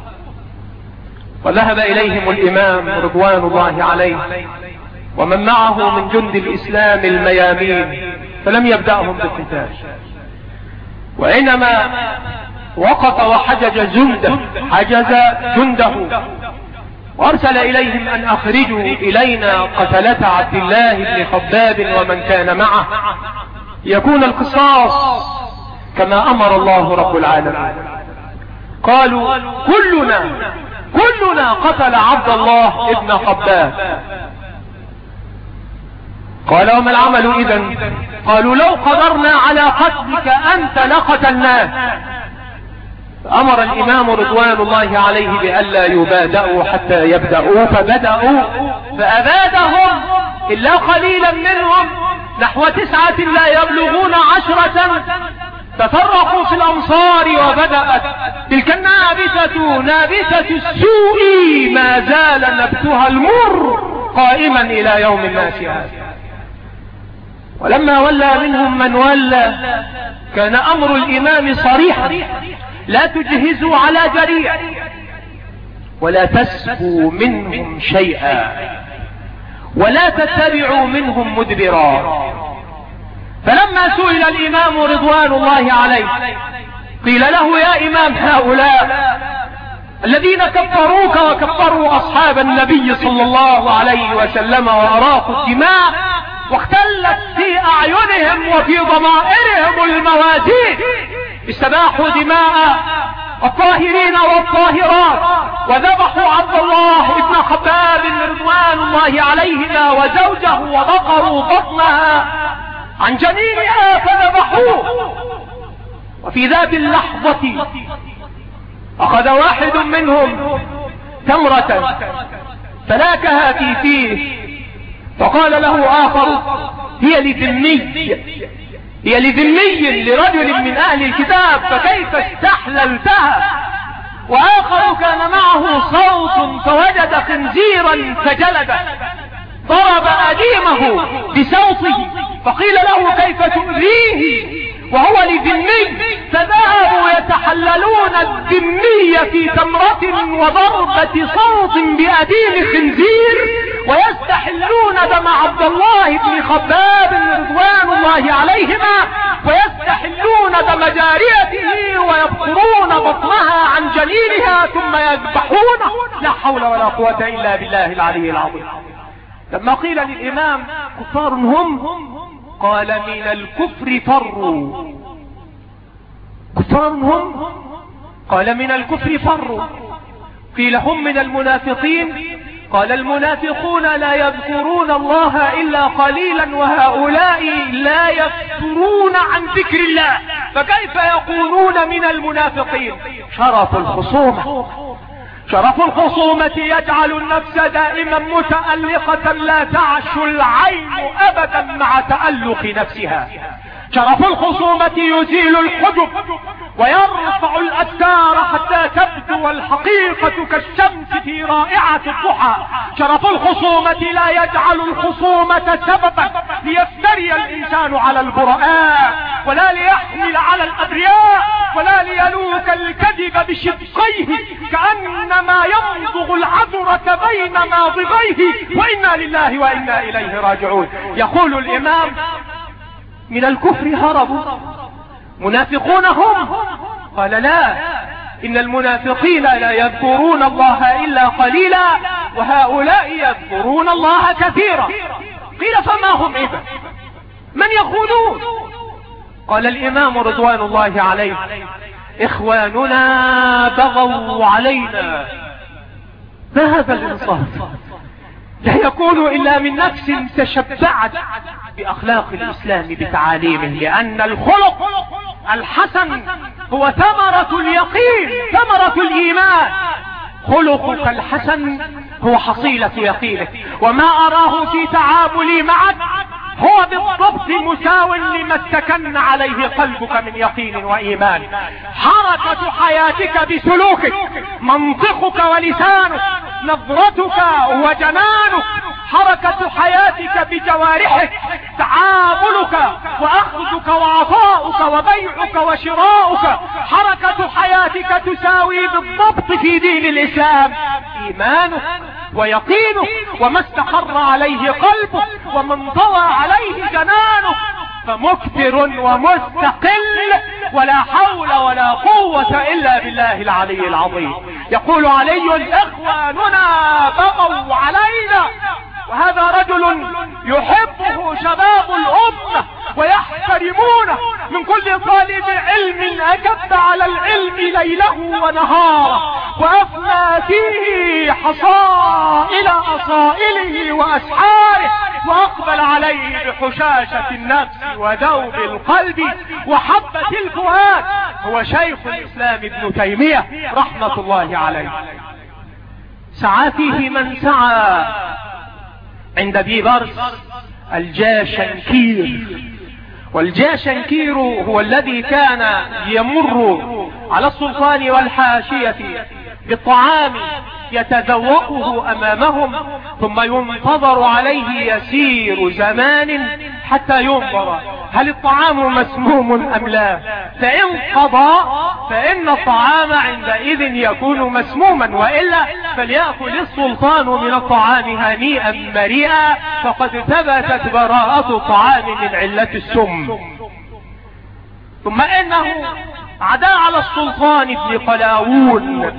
وذهب إليهم الإمام رضوان الله عليه ومن معه من جند الإسلام الميامين، فلم يبدأهم بالقتال، وإنما وقف وحجج جنده حجز جنده وارسل اليهم ان اخرجوا الينا قتلة عبد الله بن خباب ومن كان معه، يكون القصاص كما امر الله رب العالمين. قالوا كلنا كلنا قتل عبد الله ابن خباب. قال وما العمل اذن؟ قالوا لو قدرنا على قتلك أنت لقتلناه. أمر الإمام رضوان الله عليه بألا يبادئوا حتى يبدأوا، فبدأوا فأبادهم إلا قليلا منهم، نحو تسعة لا يبلغون عشرة، تفرقوا في الأمصار، وبدأت تلك النابتة نابتة السوء ما زال نبتها المر قائما إلى يوم الناس هذا. ولما ولى منهم من ولى كان أمر الإمام صريحا: لا تجهزوا على جريء ولا تسفوا منهم شيئا ولا تتبعوا منهم مدبرا. فلما سئل الإمام رضوان الله عليه قيل له: يا إمام، هؤلاء الذين كفروك وكفروا أصحاب النبي صلى الله عليه وسلم وأراقوا الدماء واختلت في أعينهم وفي ضمائرهم الموازين، استباحوا دماء الطاهرين والطاهرات وذبحوا عبد الله ابن خباب رضوان الله عليهما وزوجه وبقروا بطنها عن جنينها فذبحوه. وفي ذات اللحظة أخذ واحد منهم تمرة فلاكها في فيه، فقال له آخر: هي لذمي، هي لذمي لرجل من أهل الكتاب، فكيف استحللتها؟ وآخر كان معه صوت فوجد خنزيرا فجلده، ضرب أديمه بصوته، فقيل له: كيف تؤذيه وهو لذمي؟ فذهبوا يتحللون الذمي في تمرة وضربة صوت بأديم خنزير، ويستحلون دم عبد الله بن خباب رضوان الله عليهما، ويستحلون دم جاريته ويبقرون بطنها عن جنينها ثم يذبحونه. لا حول ولا قوة إلا بالله العلي العظيم. لما قيل للإمام: كفار هم؟ قال: من الكفر فروا. كفار هم؟ قال: من الكفر فروا. قيل: هم من المنافقين؟ قال: المنافقون لا يذكرون الله إلا قليلا، وهؤلاء لا يفترون عن ذكر الله، فكيف يكونون من المنافقين؟ شرف الخصومة، شرف الخصومة يجعل النفس دائما متألقة لا تعش العين أبدا مع تألق نفسها. شرف الخصومة يزيل الحجب ويرفع الأستار حتى تبدو الحقيقة كالشمس في رائعة الضحى. شرف الخصومة لا يجعل الخصومة سببا ليفتري الإنسان على البرآء، ولا ليحمل على الأبرياء، ولا ليلوك الكذب بشدقيه كأنما يمضغ العذرة بين ماضغيه، وإنا لله وإنا إليه راجعون. يقول الإمام: من الكفر هربوا. منافقون هم؟ قال: لا، إن المنافقين لا يذكرون الله إلا قليلا، وهؤلاء يذكرون الله كثيرا. قيل: فما هم إذا؟ من يخونون؟ قال الإمام رضوان الله عليه: إخواننا بغوا علينا. ما هذا الإنصاف؟ لا يكون إلا من نفس تشبعت بأخلاق الإسلام بتعاليمه، لأن الخلق الحسن هو ثمرة اليقين، ثمرة الإيمان. خلقك الحسن هو حصيلة يقينك، وما أراه في تعاملي معك هو بالضبط مساو لما استكن عليه قلبك من يقين وإيمان. حركة حياتك بسلوكك، منطقك ولسانك، نظرتك وجنانك، حركة حياتك بجوارحك، تعاملك وأخذك وعطاؤك وبيعك وشراؤك، حركة حياتك تساوي بالضبط في دين الإسلام إيمانك ويقينك، وما استقر عليه قلبك ومن طوى عليه جنانك، فمكثر ومستقل، ولا حول ولا قوة إلا بالله العلي العظيم. يقول علي: إخواننا بغوا علينا. وهذا رجل يحبه شباب الأمة ويحترمونه، من كل طالب علم أكب على العلم ليله ونهاره، وأفنى فيه حصائل أصائله وأسحاره، وأقبل عليه بحشاشة النفس وذوب القلب وحبة الفؤاد هو شيخ الإسلام ابن تيمية رحمة الله عليه. سعى فيه من سعى عند بيبرس الجاشنكير، والجاشنكير هو الذي كان يمر على السلطان والحاشية بالطعام يتذوقه أمامهم، ثم ينتظر عليه يسير زمان حتى ينظر هل الطعام مسموم أم لا، فإن قضى فإن الطعام عندئذ يكون مسموما، وإلا فليأكل السلطان من الطعام هنيئا مريئا فقد ثبتت براءة الطعام من علة السم. ثم إنه عدا على السلطان ابن قلاوون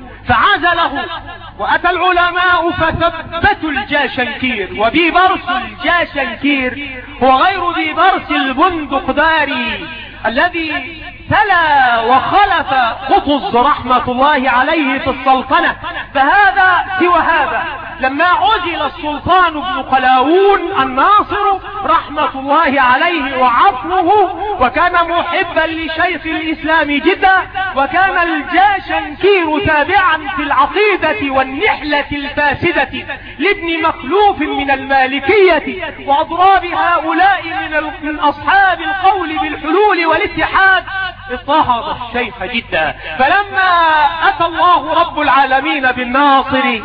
فعزله، وأتى العلماء فثبتوا الجاشنكير. وبيبرس الجاشنكير هو غير بيبرس البندقداري الذي تلا وخلف قطز رحمة الله عليه في السلطنة، فهذا سوى هذا. لما عزل السلطان ابن قلاوون الناصر رحمة الله عليه وعفوه، وكان محبا لشيخ الإسلام جدا، وكان الجاشنكير تابعا في العقيدة والنحلة الفاسدة لابن مخلوف من المالكية وأضراب هؤلاء من, من أصحاب القول بالحلول والاتحاد، اضطهد الشيخ جدا. فلما أتى الله رب العالمين بالناصر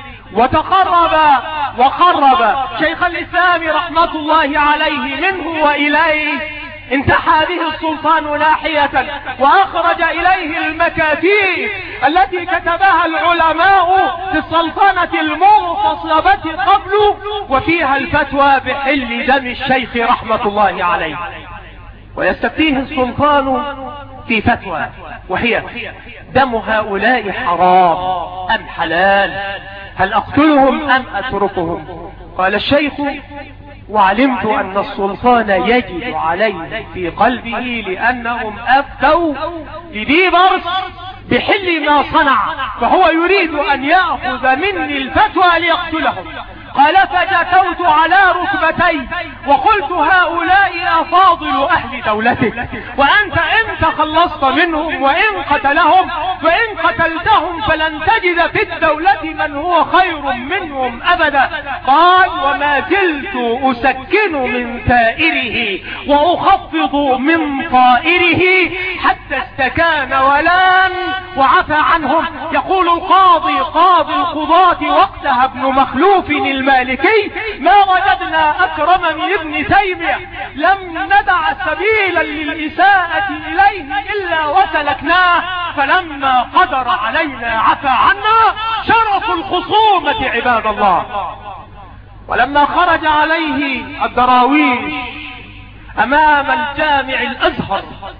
وتقرب وقرب شيخ الإسلام رحمة الله عليه منه وإليه، انتحى به السلطان ناحية وأخرج إليه المكاتيب التي كتبها العلماء في السلطنة المغتصبة قبل، وفيها الفتوى بحل دم الشيخ رحمة الله عليه. ويستفتيه السلطان في فتوى وهي: دم هؤلاء حرام أم حلال؟ هل أقتلهم أم أتركهم؟ قال الشيخ: وعلمت أن السلطان يجد عليه في قلبه لأنهم أفتوا لبيبرس بحل ما صنع، فهو يريد أن يأخذ مني الفتوى ليقتلهم. قال: فجثوت على ركبتي وقلت: هؤلاء أفاضل أهل دولتك، وأنت إن تخلصت منهم وإن قتلهم وإن قتلتهم فلن تجد في الدولة من هو خير منهم أبدا. قال: وما زلت أسكن من ثائره وأخفض من طائره حتى استكان ولان وعفى عنهم. يقول القاضي قاضي القضاة وقتها ابن مخلوف المالكي: ما وجدنا أكرم من ابن تيمية، لم ندع سبيلا للإساءة إليه إلا وسلكناه، فلما قدر علينا عفى عنا. شرف الخصومة عباد الله. ولما خرج عليه الدراويش أمام الجامع الأزهر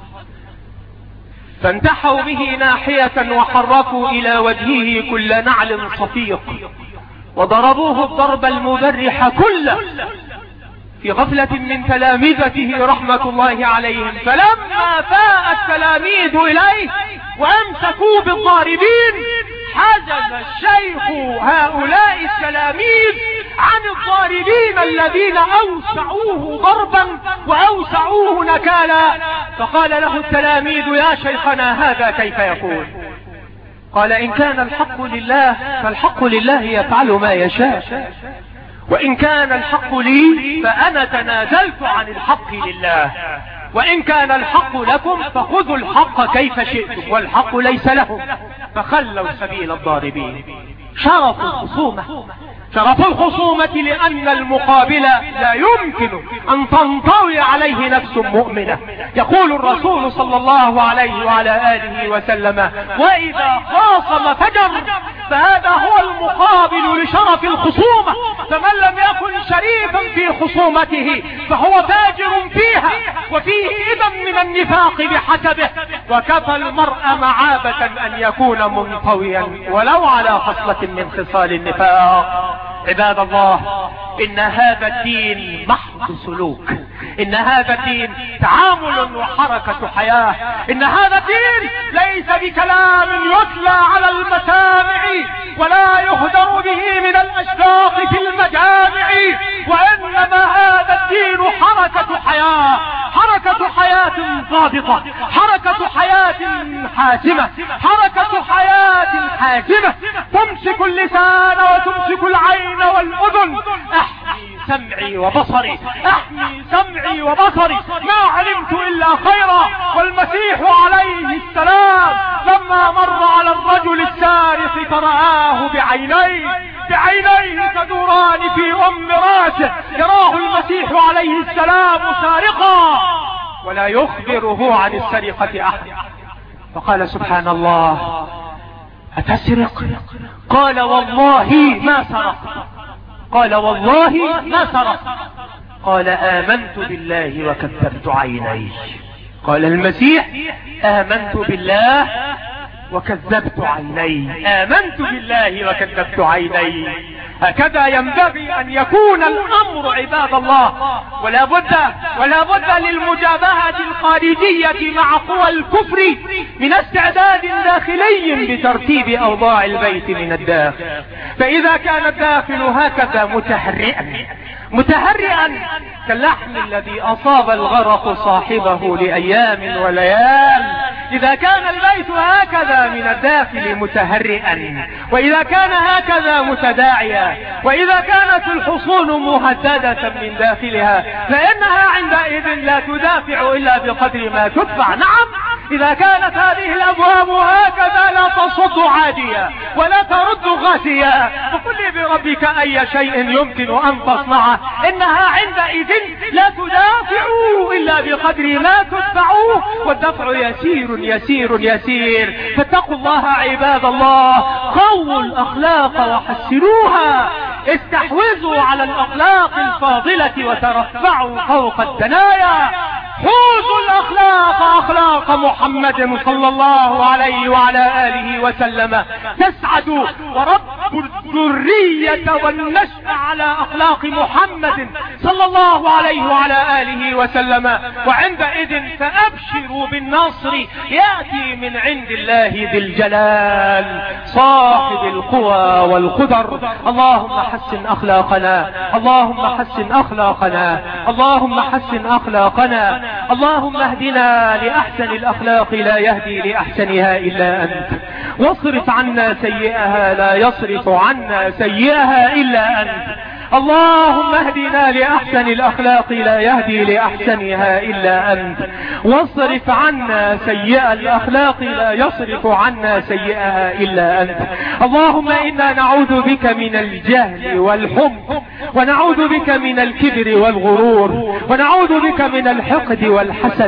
فانتحوا به ناحية وحركوا إلى وجهه كل نعل صفيق وضربوه الضرب المبرح كله في غفلة من تلامذته رحمة الله عليهم. فلما فاء التلاميذ إليه وأمسكوا بالضاربين حجز الشيخ هؤلاء التلاميذ عن الضاربين الذين أوسعوه ضربا وأوسعوه نكالا. فقال له التلاميذ: يا شيخنا هذا كيف يكون؟ قال: إن كان الحق لله فالحق لله يفعل ما يشاء، وإن كان الحق لي فأنا تنازلت عن الحق لله، وإن كان الحق لكم فخذوا الحق كيف شئتم، والحق ليس لهم. فخلوا سبيل الضاربين. شرف الخصومة شرف الخصومة لأن المقابل لا يمكن أن تنطوي عليه نفس مؤمنة. يقول الرسول صلى الله عليه وعلى آله وسلم: وإذا خاصم فجر، فهذا هو المقابل لشرف الخصومة. فمن لم يكن شريفا في خصومته فهو فاجر فيها، وفيه إذن من النفاق بحسبه. وكفى المرء معابة أن يكون منطويا ولو على خصلة من خصال النفاق. عباد الله، إن هذا الدين محض سلوك، إن هذا الدين تعامل وحركة حياة، إن هذا الدين ليس بكلام يتلى على المسامع ولا يهدر به من الأشواق في المجامع، وإنما هذا الدين حركة حياة، حركة حياة ضابطة، حركة حياة حاسمة، حركة حياة حاسمة تمسك اللسان وتمسك العين والأذن. احمي سمعي وبصري، احمي سمعي وبصري، ما علمت إلا خيرا. والمسيح عليه السلام لما مر على الرجل السارق فرآه بعينيه، بعينيه تدوران في أم راسه، يراه المسيح عليه السلام سارقا ولا يخبره عن السرقة أحد. فقال سبحان الله أتسرق؟ قال والله ما سرق. قال والله ما سرق. قال آمنت بالله وكذبت عيني. قال المسيح آمنت بالله وكذبت عيني، آمنت بالله وكذبت عيني. هكذا ينبغي أن يكون الأمر عباد الله. ولا بد ولا بد للمجابهة الخارجية مع قوى الكفر من استعداد داخلي بترتيب أوضاع البيت من الداخل. فإذا كان الداخل هكذا متهرئا متهرئا كاللحم الذي أصاب الغرق صاحبه لأيام وليال، إذا كان البيت هكذا من الداخل متهرئا، وإذا كان هكذا متداعيا، وإذا كانت الحصون مهددة من داخلها، فإنها عندئذ لا تدافع إلا بقدر ما تدفع. نعم، إذا كانت هذه الأبواب هكذا لا تصد عادية ولا ترد غاسية، فقل لي بربك أي شيء يمكن أن تصنعه، إنها عندئذ لا تدافع إلا بقدر ما تدفعوه، والدفع يسير يسير يسير. فاتقوا الله عباد الله، قووا الأخلاق وحسنوها، استحوذوا على الأخلاق الفاضلة وترفعوا فوق الدنايا. حوزوا الأخلاق أخلاق محمد صلى الله عليه وعلى آله وسلم تسعدوا، ورب الذرية والنشأ على أخلاق محمد صلى الله عليه وعلى آله وسلم. وعندئذ فأبشروا بالنصر يأتي من عند الله ذي الجلال صاحب القوى والقدر. اللهم حسن أخلاقنا، اللهم حسن أخلاقنا، اللهم حسن أخلاقنا. اللهم اهدنا لأحسن الأخلاق لا يهدي لأحسنها إلا أنت، واصرف عنا سيئها لا يصرف عنا سيئها إلا أنت. اللهم اهدنا لأحسن الأخلاق لا يهدي لأحسنها إلا أنت، واصرف عنا سيئ الأخلاق لا يصرف عنا سيئها إلا أنت. اللهم إنا نعوذ بك من الجهل والحمق، ونعوذ بك من الكبر والغرور، ونعوذ بك من الحقد والحسد.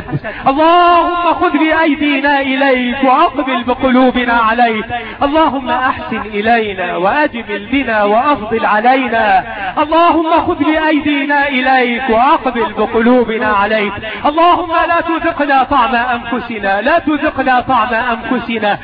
اللهم خذ بأيدينا إليك وأقبل بقلوبنا عليك. اللهم أحسن إلينا وأجمل بنا وأفضل علينا. اللهم خذ بأيدينا إليك وأقبل بقلوبنا عليك. اللهم لا تذقنا طعم أنفسنا، لا تذقنا طعم أنفسنا.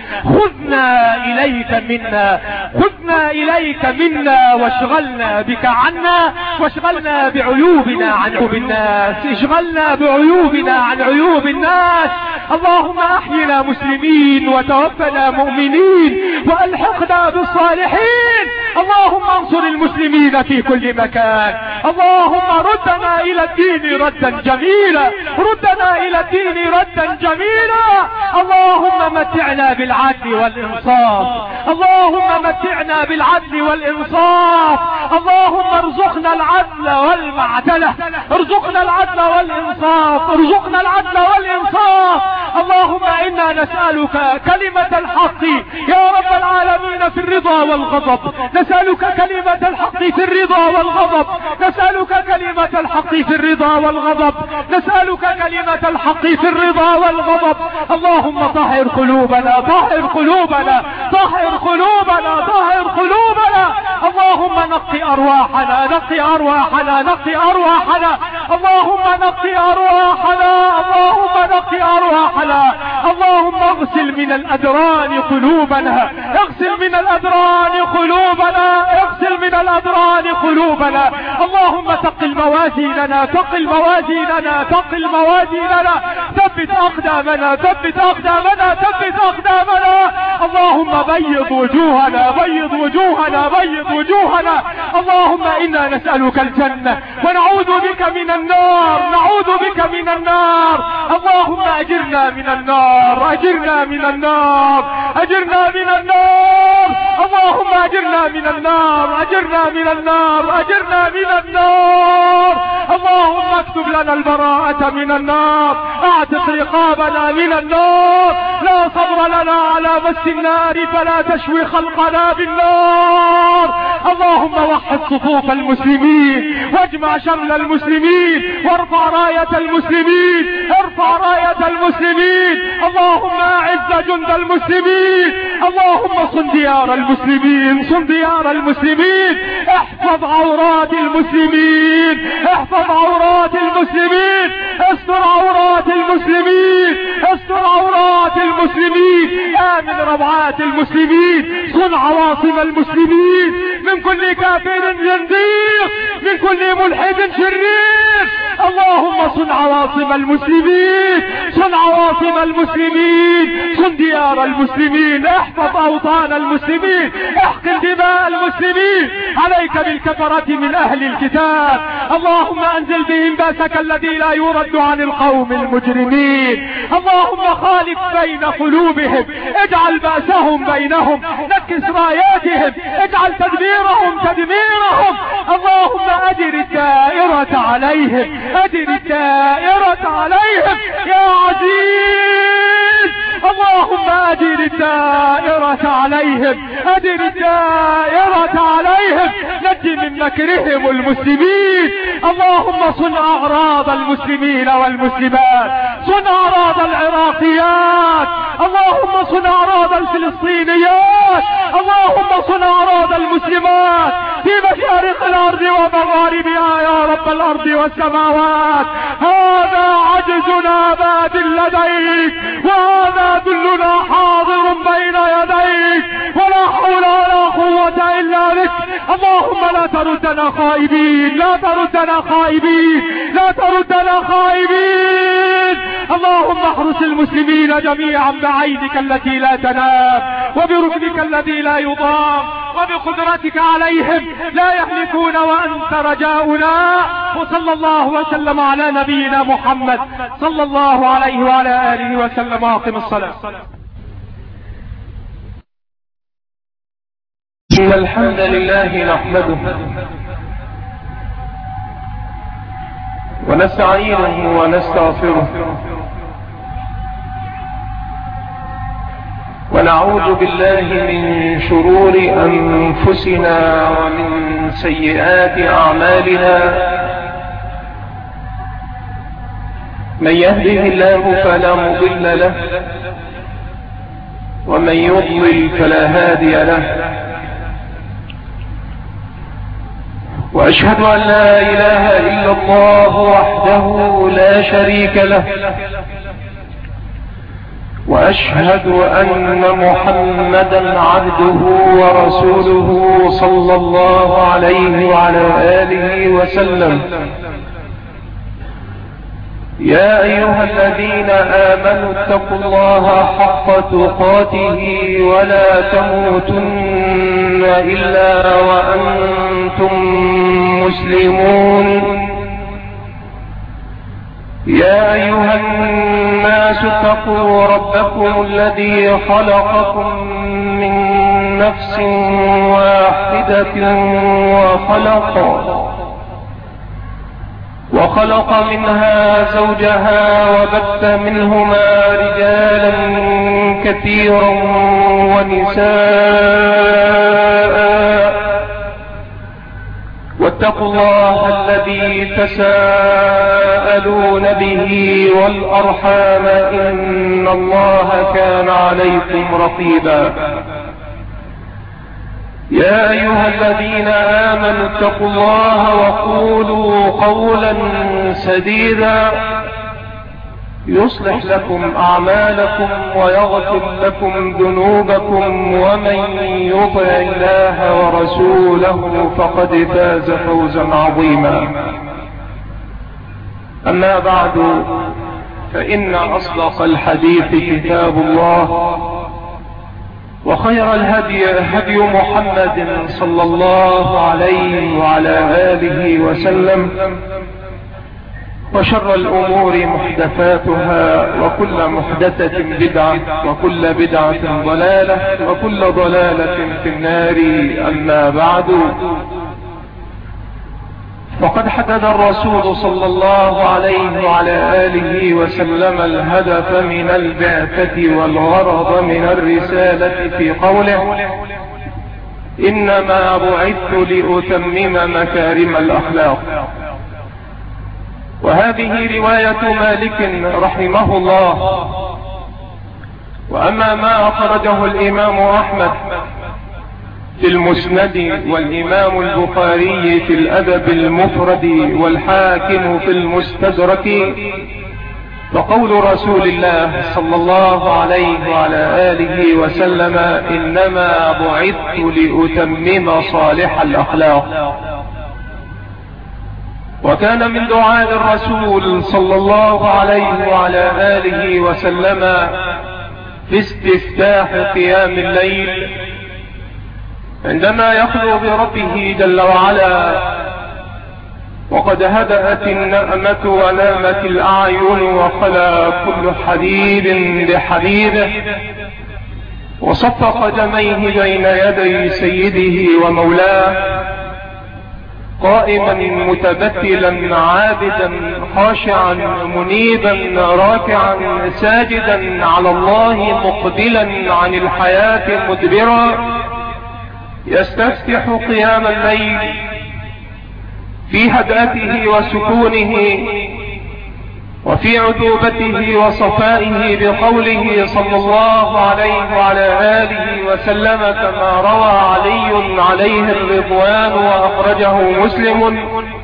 خذنا إليك منا، خذنا إليك منا، واشغلنا بك عنا، واشغلنا بعيوبنا عن عيوب الناس، اشغلنا بعيوبنا عن عيوب الناس. اللهم أحينا مسلمين وتوفنا مؤمنين وألحقنا بالصالحين. اللهم انصر المسلمين في كل مكان. اللهم ردنا إلى الدين ردا جميلا، ردنا إلى الدين ردا جميلا. اللهم متعنا بالعدل والإنصاف، اللهم متعنا بالعدل والإنصاف. اللهم ارزقنا العدل والمعدلة، ارزقنا العدل والإنصاف، ارزقنا العدل والإنصاف. اللهم إنا نسألك كلمة الحق يا رب العالمين في الرضا والغضب، نسألك كلمة الحق في الرضا والغضب، نسألك كلمة الحق في الرضا والغضب، نسألك كلمة الحق في الرضا والغضب. اللهم طهر قلوبنا، طهر قلوبنا، طهر قلوبنا، طهر قلوبنا. اللهم نقي أرواحنا، نقي أرواحنا، نقي أرواحنا. اللهم نقي أرواحنا، اللهم نقي أرواحنا. اللهم اغسل من الأدران قلوبنا، اغسل من الأدران قلوبنا، اغسل من الأدران قلوبنا. اللهم ثقل موازيننا، ثقل موازيننا، ثقل موازيننا، ثبت أقدامنا، ثبت أقدامنا، ثبت أقدامنا. اللهم بيض وجوهنا، بيض وجوهنا، بيض وجوهنا. اللهم إنا نسألك الجنة ونعوذ بك من النار، نعوذ بك من النار. اللهم أجرنا من النار، أجرنا من النار، أجرنا من النار. اللهم أجرنا من النار، أجرنا من النار، أجرنا من النار. اللهم اكتب لنا البراءة من النار، اعتق رقابنا من النار. لا صبر لنا على مس النار فلا تشوي خلقنا بالنار. اللهم وحد صفوف المسلمين واجمع شمل المسلمين وارفع راية المسلمين، ارفع راية المسلمين. اللهم اعز جند المسلمين. اللهم صن ديار المسلمين، صن ديار المسلمين. احفظ عورات المسلمين، احفظ عورات المسلمين، استر عورات المسلمين، استر عورات المسلمين. امن روعات المسلمين، صن عواصم المسلمين من كل كافر زنديق، من كل ملحد شرير. اللهم صن عواصم المسلمين، صن عواصم المسلمين، صن ديار المسلمين. احفظ اوطان المسلمين، احقن دماء المسلمين. عليك بالكفرة من اهل الكتاب. اللهم انزل بهم باسك الذي لا يرد عن القوم المجرمين. اللهم خالف بين قلوبهم، اجعل باسهم بينهم، نكس راياتهم، اجعل تدميرهم تدميرهم. اللهم ادر الدائرة عليهم، ادر الدائرة عليهم يا عزيز. اللهم ادر الدائرة عليهم، ادر الدائرة عليهم. نج من مكرهم المسلمين. اللهم صن اعراض المسلمين والمسلمات، صن اعراض العراقيات. اللهم صن اعراض الفلسطينيات. اللهم صن اعراض المسلمات في مشارق الارض ومغاربها يا رب الارض والسماوات. هذا عجزنا باد لديك، وهذا ذلنا حاضر بين يديك، ولا حول ولا قوة الا بك. اللهم لا تردنا خائبين، لا تردنا خائبين، لا تردنا خائبين. اللهم احرس المسلمين جميعا بعينك التي لا تنام، وبركنك الذي لا يضام، وبقدرتك عليهم لا يهلكون وانت رجاؤنا. وصلى الله وسلم على نبينا محمد صلى الله عليه وعلى آله وسلم. واقم الصلاة. إن الحمد لله نحمده ونستعينه ونستغفره، ونعوذ بالله من شرور أنفسنا ومن سيئات أعمالنا. من يهده الله فلا مضل له، ومن يضلل فلا هادي له. وأشهد أن لا إله إلا الله وحده لا شريك له، وأشهد أن محمدا عبده ورسوله صلى الله عليه وعلى آله وسلم. يا أيها الذين آمنوا اتقوا الله حق تقاته ولا تموتن إلا وأنتم مسلمون. يا أيها الناس اتقوا ربكم الذي خلقكم من نفس واحدة وخلق وخلق منها زوجها وبث منهما رجالا كثيرا ونساء، واتقوا الله الذي تساءلون به والأرحام إن الله كان عليكم رقيبا. يا أيها الذين آمنوا اتقوا الله وقولوا قولا سديدا يصلح لكم أعمالكم ويغفر لكم ذنوبكم، ومن يطع الله ورسوله فقد فاز فوزا عظيما. أما بعد، فإن أصدق الحديث كتاب الله، وخير الهدي هدي محمد صلى الله عليه وعلى آله وسلم، وشر الأمور محدثاتها، وكل محدثة بدعة، وكل بدعة ضلالة، وكل ضلالة في النار. أما بعد، فقد حدد الرسول صلى الله عليه وعلى آله وسلم الهدف من البعثة والغرض من الرسالة في قوله: إنما بعثت لأتمم مكارم الأخلاق. وهذه رواية مالك رحمه الله. وأما ما أخرجه الإمام أحمد في المسند، والإمام البخاري في الأدب المفرد، والحاكم في المستدرك، فقول رسول الله صلى الله عليه وعلى آله وسلم: إنما بعثت لأتمم صالح الأخلاق. وكان من دعاء الرسول صلى الله عليه وعلى آله وسلم في استفتاح قيام الليل عندما يخلو بربه جل وعلا، وقد هدأت النأمة ونامت الأعين، وخلا كل حبيب بحبيبه، وصف قدميه بين يدي سيده ومولاه، قائما متبتلا عابدا خاشعا منيبا راكعا ساجدا على الله، مقبلا عن الحياة مدبرا، يستفتح قيام الليل في هدأته وسكونه، وفي عذوبته وصفائه، بقوله صلى الله عليه وعلى آله وسلم كما روى علي عليه الرضوان وأخرجه مسلم: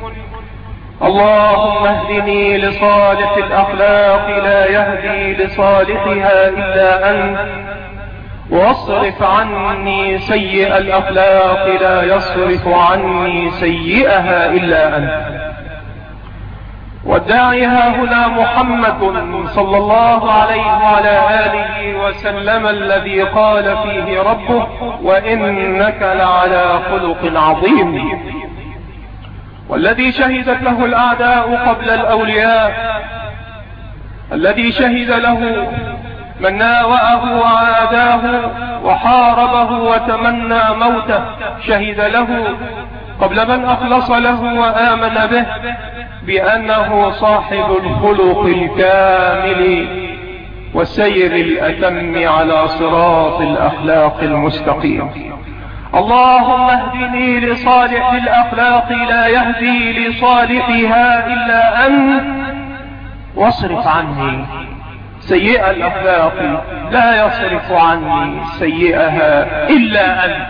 اللهم اهدني لصالح الأخلاق لا يهدي لصالحها إلا أنت، واصرف عني سيئ الأخلاق لا يصرف عني سيئها إلا أنت. والداعي ها هنا محمد صلى الله عليه وعلى آله وسلم، الذي قال فيه ربه: وإنك لعلى خلق عظيم. والذي شهدت له الأعداء قبل الأولياء، الذي شهد له من ناوأه وعاداه وحاربه وتمنى موته، شهد له قبل من أخلص له وآمن به بأنه صاحب الخلق الكامل والسير الأتم على صراط الأخلاق المستقيم. اللهم اهدني لصالح الأخلاق لا يهدي لصالحها إلا أنت، واصرف عني سيئ الأخلاق لا يصرف عني سيئها إلا أنت.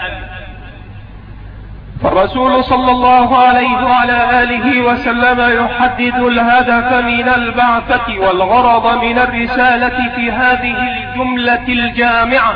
فالرسول صلى الله عليه وعلى آله وسلم يحدد الهدف من البعثة والغرض من الرسالة في هذه الجملة الجامعة،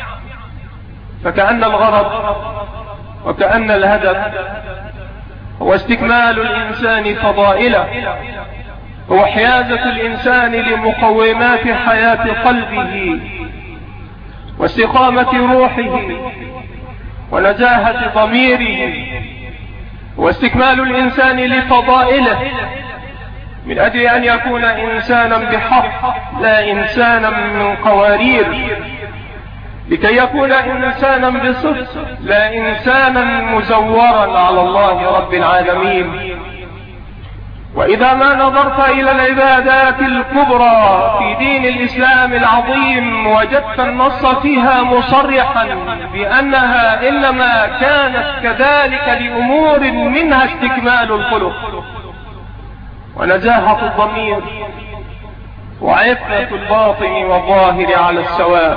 فكأن الغرض وكأن الهدف هو استكمال الإنسان فضائله، هو حيازة الإنسان لمقومات حياة قلبه واستقامة روحه ونزاهة ضميره، واستكمال الإنسان لفضائله من أجل أن يكون إنسانا بحق لا إنسانا من قوارير، لكي يكون إنسانا بصدق لا إنسانا مزورا على الله رب العالمين. وإذا ما نظرت إلى العبادات الكبرى في دين الإسلام العظيم، وجدت النص فيها مصرحا بأنها إنما كانت كذلك لأمور منها استكمال الخلق ونزاهة الضمير وعفة الباطن والظاهر على السواء.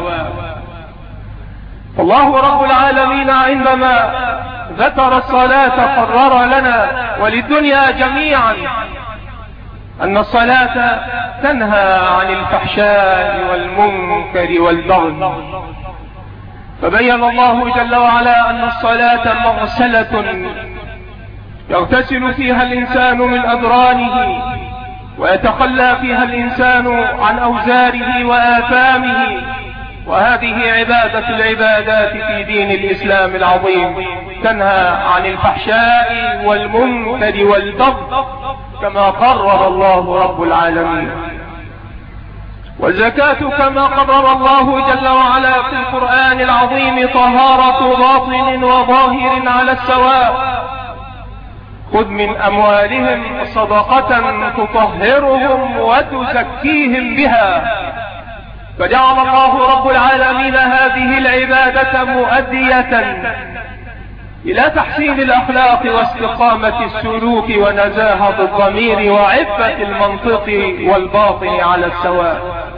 فالله رب العالمين عندما ذكر الصلاة قرر لنا وللدنيا جميعا أن الصلاة تنهى عن الفحشاء والمنكر والبغي، فبين الله جل وعلا أن الصلاة مغسلة يغتسل فيها الإنسان من أدرانه، ويتخلى فيها الإنسان عن أوزاره وآثامه، وهذه عبادة العبادات في دين الإسلام العظيم، تنهى عن الفحشاء والمنكر والبغي كما قرر الله رب العالمين. والزكاة كما قرر الله جل وعلا في القرآن العظيم طهارة باطن وظاهر على السواء. خذ من أموالهم صدقة تطهرهم وتزكيهم بها. فجعل الله رب العالمين هذه العبادة مؤدية إلى تحسين الأخلاق واستقامة السلوك ونزاهة الضمير وعفة المنطق والباطن على السواء.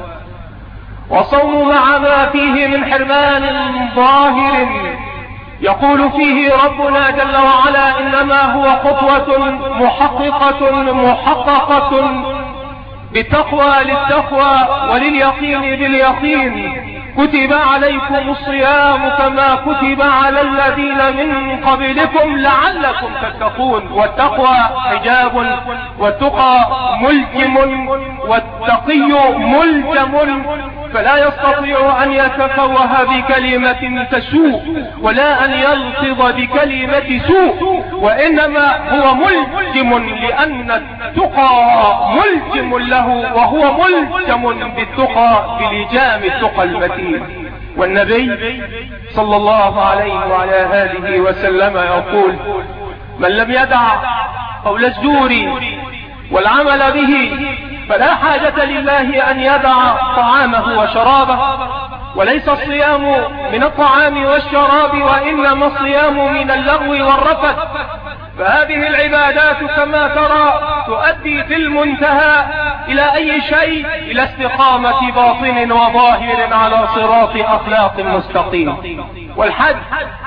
وصوم مع ما فيه من حرمان ظاهر يقول فيه ربنا جل وعلا إنما هو خطوة محققة محققة بالتقوى للتقوى ولليقين باليقين. كتب عليكم الصيام كما كتب على الذين من قبلكم لعلكم تتقون. والتقوى حجاب، والتقى ملجم، والتقي ملجم، فلا يستطيع أن يتفوه بكلمة تسوء ولا أن يلفظ بكلمة سوء، وإنما هو ملجم لأن التقى ملجم له، وهو ملجم بالتقى بلجام التقى المتين. والنبي صلى الله عليه وعلى آله وسلم يقول: من لم يدع قول الزور والعمل به فلا حاجة لله أن يدع طعامه وشرابه. وليس الصيام من الطعام والشراب، وإنما الصيام من اللغو والرفث. فهذه العبادات كما ترى تؤدي في المنتهى إلى أي شيء؟ إلى استقامة باطن وظاهر على صراط أخلاق مستقيم. والحج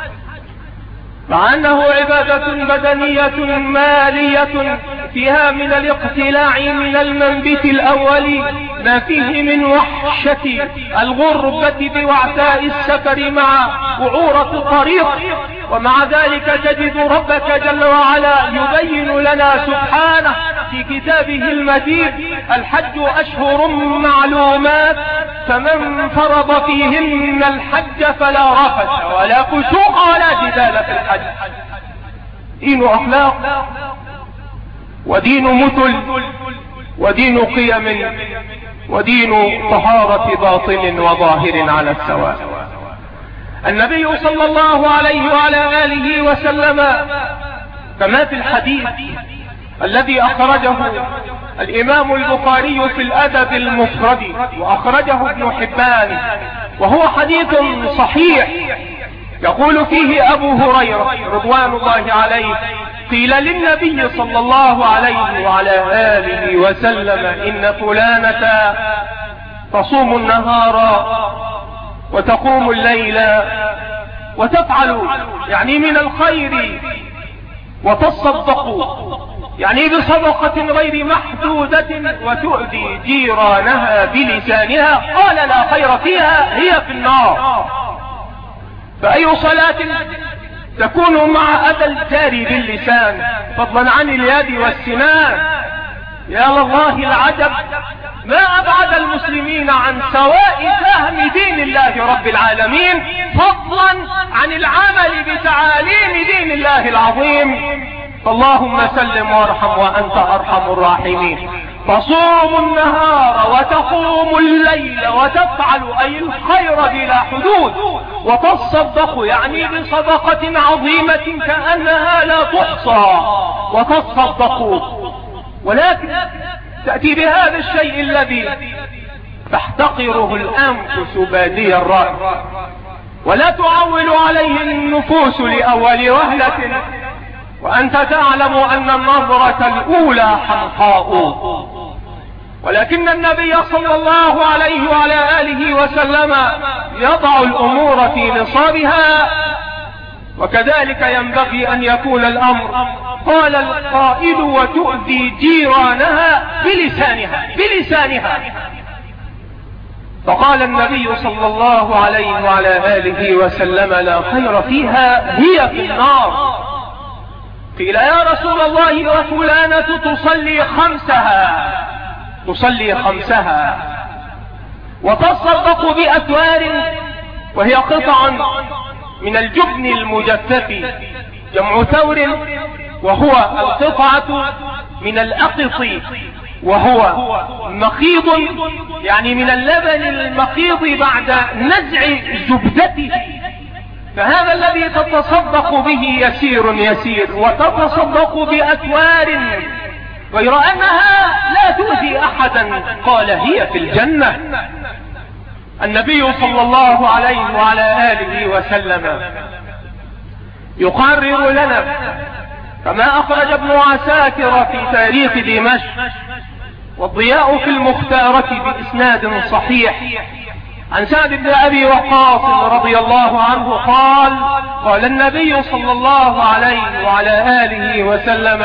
مع أنه عبادة بدنية مالية فيها من الاقتلاع من المنبت الأول ما فيه من وحشة الغربة بوعثاء السفر مع وعورة الطريق، ومع ذلك تجد ربك جل وعلا يبين لنا سبحانه في كتابه المجيد: الحج أشهر معلومات فمن فرض فيهن الحج فلا رفث ولا فسوق ولا جدال في الحج. دين أخلاق ودين مثل ودين قيم ودين طهارة باطن وظاهر على السواء. النبي صلى الله عليه وعلى آله وسلم كما في الحديث الذي أخرجه الإمام البخاري في الأدب المفرد وأخرجه ابن حبان، وهو حديث صحيح يقول فيه أبو هريرة رضوان الله عليه: قيل للنبي صلى الله عليه وعلى آله وسلم إن فلانة تصوم النهار وتقوم الليل وتفعل يعني من الخير وتصدق يعني بصدقة غير محدودة وتؤذي جيرانها بلسانها، قال: لا خير فيها، هي في النار. فأي صلاة تكون مع أذى الجار باللسان فضلا عن اليد والسنان؟ يا الله العجب، ما أبعد المسلمين عن سواء فهم دين الله رب العالمين فضلا عن العمل بتعاليم دين الله العظيم. فاللهم سلم وارحم وأنت أرحم الراحمين. تصوم النهار وتقوم الليل وتفعل أي الخير بلا حدود، وتصدق يعني بصدقة عظيمة كأنها لا تحصى وتصدق، ولكن تأتي بهذا الشيء الذي تحتقره الأنفس بادي الرأي ولا تعول عليه النفوس لأول وهلة، وأنت تعلم أن النظرة الأولى حمقاء. ولكن النبي صلى الله عليه وعلى آله وسلم يضع الأمور في نصابها، وكذلك ينبغي أن يكون الأمر قال القائل وتؤذي جيرانها بلسانها بلسانها. فقال النبي صلى الله عليه وعلى آله وسلم لا خير فيها هي في النار. قيل يا رسول الله وفلانة تصلي خمسها تصلي خمسها وتصدق بأتوار وهي قطع من الجبن المجفف جمع ثور وهو القطعة من الأقط وهو مخيض يعني من اللبن المخيض بعد نزع زبدته. فهذا الذي تتصدق به يسير يسير وتتصدق بأتوار غير أنها لا تؤذي أحدا. قال هي في الجنة. النبي صلى الله عليه وعلى آله وسلم يقرر لنا كما أخرج ابن عساكر في تاريخ دمشق والضياء في المختارة بإسناد صحيح عن سعد بن أبي وقاص رضي الله عنه قال قال النبي صلى الله عليه وعلى آله وسلم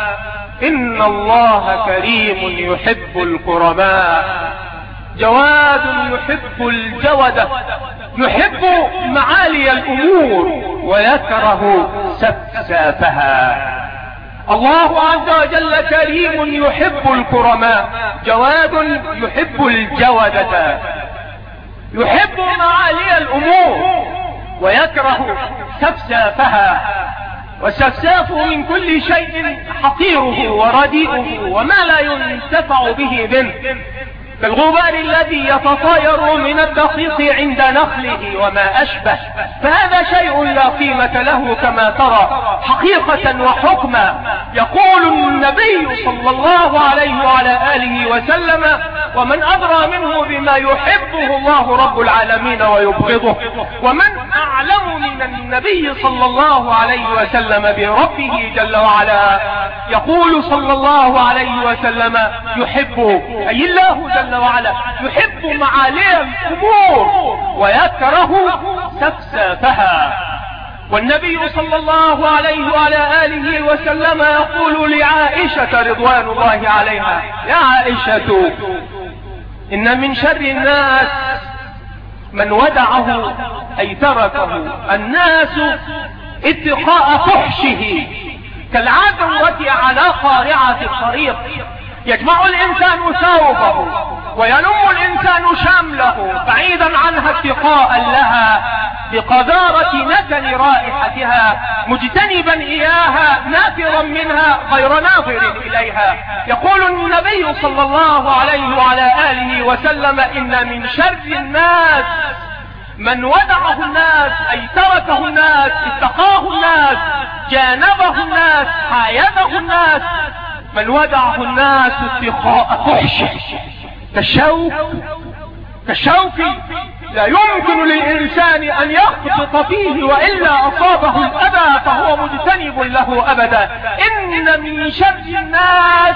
إن الله كريم يحب الكرماء جواد يحب الجودة يحب معالي الأمور ويكره سفسافها. الله عز وجل كريم يحب الكرماء جواد يحب الجودة يحب معالي الأمور ويكره سفسافها. والسفساف من كل شيء حقيره ورديئه وما لا ينتفع به منه كالغبار الذي يتطاير من الدقيق عند نخله وما أشبه. فهذا شيء لا قيمة له كما ترى حقيقة وحكما. يقول النبي صلى الله عليه وعلى آله وسلم ومن أدرى منه بما يحبه الله رب العالمين ويبغضه. ومن أعلم من النبي صلى الله عليه وسلم بربه جل وعلا. يقول صلى الله عليه وسلم يحبه أي الله جل وعلا يحب معالي الأمور ويكره سفسافها. والنبي صلى الله عليه وعلى آله وسلم يقول لعائشة رضوان الله عليها يا عائشة إن من شر الناس من ودعه أي تركه الناس اتقاء فحشه كالعدوة على قارعة الطريق. يجمع الإنسان ثوبه ويلم الإنسان شمله بعيدا عنها اتقاء لها بقذارة نتن رائحتها مجتنبا إياها نافرا منها غير ناظر إليها. يقول النبي صلى الله عليه وعلى آله وسلم إن من شر الناس من ودعه الناس أي تركه الناس اتقاه الناس جانبه الناس حايده الناس من ودعه الناس اتقاء فحشه كالشوك كالشوك لا يمكن للإنسان أن يخبط فيه وإلا أصابه الأذى فهو مجتنب له أبدا. إن من شر الناس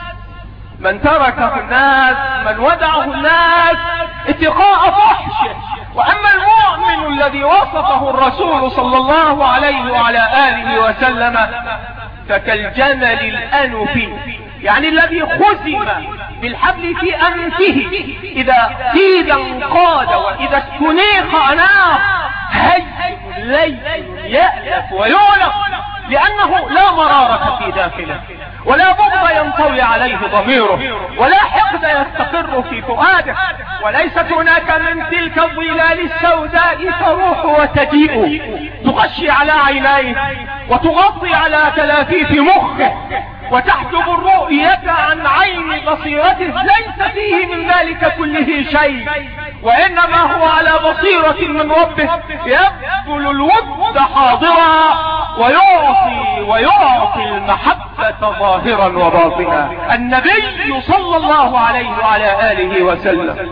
من تركه الناس من ودعه الناس اتقاء فحشه. وأما المؤمن الذي وصفه الرسول صلى الله عليه وعلى آله وسلم فكالجمل الأنف يعني الذي خزم بالحبل في أنفه إذا قيد انقاد وإذا استنيخ أناخ هي لي يألف ويعلف لأنه لا مرارة في داخله ولا بغض ينطوي عليه ضميره ولا حقد يستقر في فؤاده وليست هناك من تلك الظلال السوداء تروح وتجيء تغشي على عينيه وتغطي على تلافيف مخه وتحجب الرؤية عن عين بصيرته. ليس فيه من ذلك كله شيء وإنما هو على بصيرة من ربه يبذل الود حاضرا ويعطي ويعطي المحبة ظاهرا وباطنا. النبي صلى الله عليه وعلى آله وسلم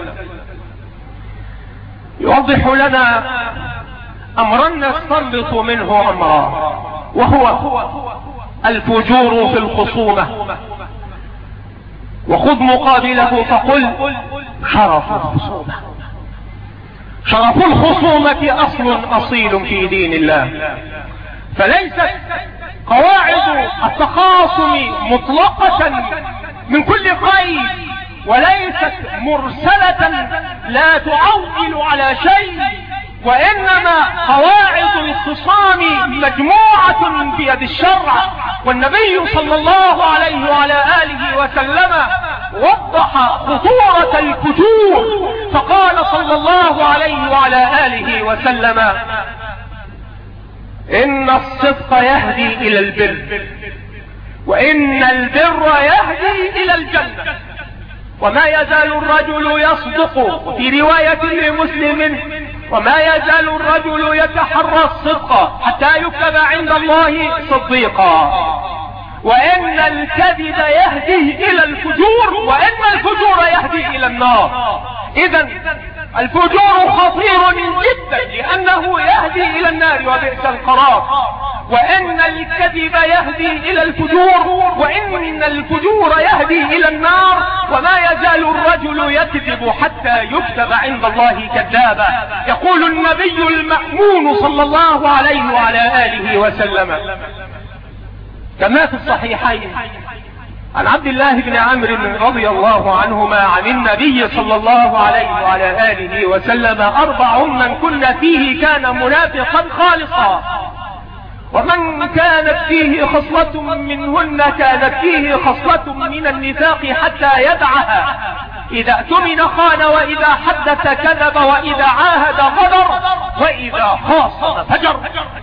يوضح لنا أمرا نستنبط منه أمرا وهو الفجور في الخصومة. وخذ مقابله فقل شرف الخصومة. شرف الخصومة أصل أصيل في دين الله فليست قواعد التخاصم مطلقة من كل قيد وليست مرسلة لا تعول على شيء، وإنما قواعد الخصام مجموعة بيد الشرع. والنبي صلى الله عليه وعلى آله وسلم وضح خطورة الفجور فقال صلى الله عليه وعلى آله وسلم: إن الصدق يهدي إلى البر، وإن البر يهدي إلى الجنة، وما يزال الرجل يصدق. في رواية لمسلم: وما يزال الرجل يتحرى الصدق حتى يكتب عند الله صديقا، وإن الكذب يهدي إلى الفجور، وإن الفجور يهدي إلى النار. إذن الفجور خطير جدا لأنه يهدي إلى النار وبئس القرار، وإن الكذب يهدي إلى الفجور، وإن الفجور يهدي إلى النار، وما يزال الرجل يكذب حتى يكتب عند الله كذابا. يقول النبي المأمون صلى الله عليه وعلى آله وسلم كما في الصحيحين عن عبد الله بن عمرو رضي الله عنهما عن النبي صلى الله عليه وعلى آله وسلم: أربع من كن فيه كان منافقا خالصا، ومن كانت فيه خصلة منهن كانت فيه خصلة من النفاق حتى يدعها: إذا اؤتمن خان، وإذا حدث كذب، وإذا عاهد غدر، وإذا خاصم فجر.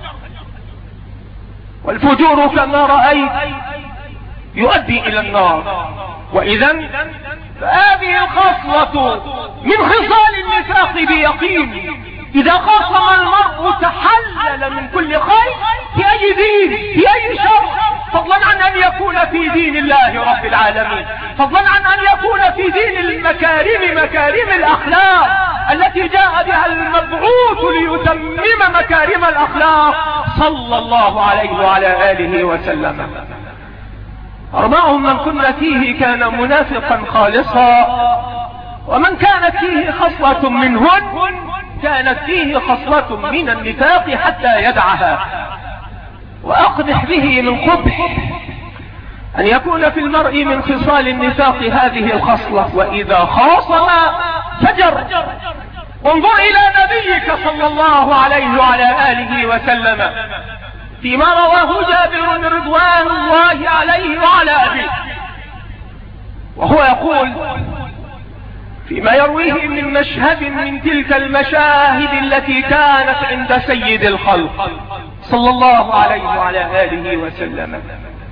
والفجور كما رأيت يؤدي إلى النار. وإذن فهذه الخصلة من خصال النفاق بيقين. إذا خاصم المرء تحلل من كل خير في أي دين في أي شر، فضلا عن أن يكون في دين الله رب العالمين، فضلا عن أن يكون في دين المكارم، مكارم الأخلاق التي جاء بها المبعوث ليتمم مكارم الأخلاق صلى الله عليه وعلى آله وسلم. أربع من كن فيه كان منافقا خالصا، ومن كانت فيه خصلة منهن كانت فيه خصلة من النفاق حتى يدعها. وأقبح به من قبح أن يكون في المرء من خصال النفاق هذه الخصلة، وإذا خاصم فجر. وانظر إلى نبيك صلى الله عليه وعلى آله وسلم فيما رواه جابر رضوان الله عليه وعلى أبيه، وهو يقول فيما يرويه من مشهد من تلك المشاهد التي كانت عند سيد الخلق صلى الله عليه وعلى آله وسلم: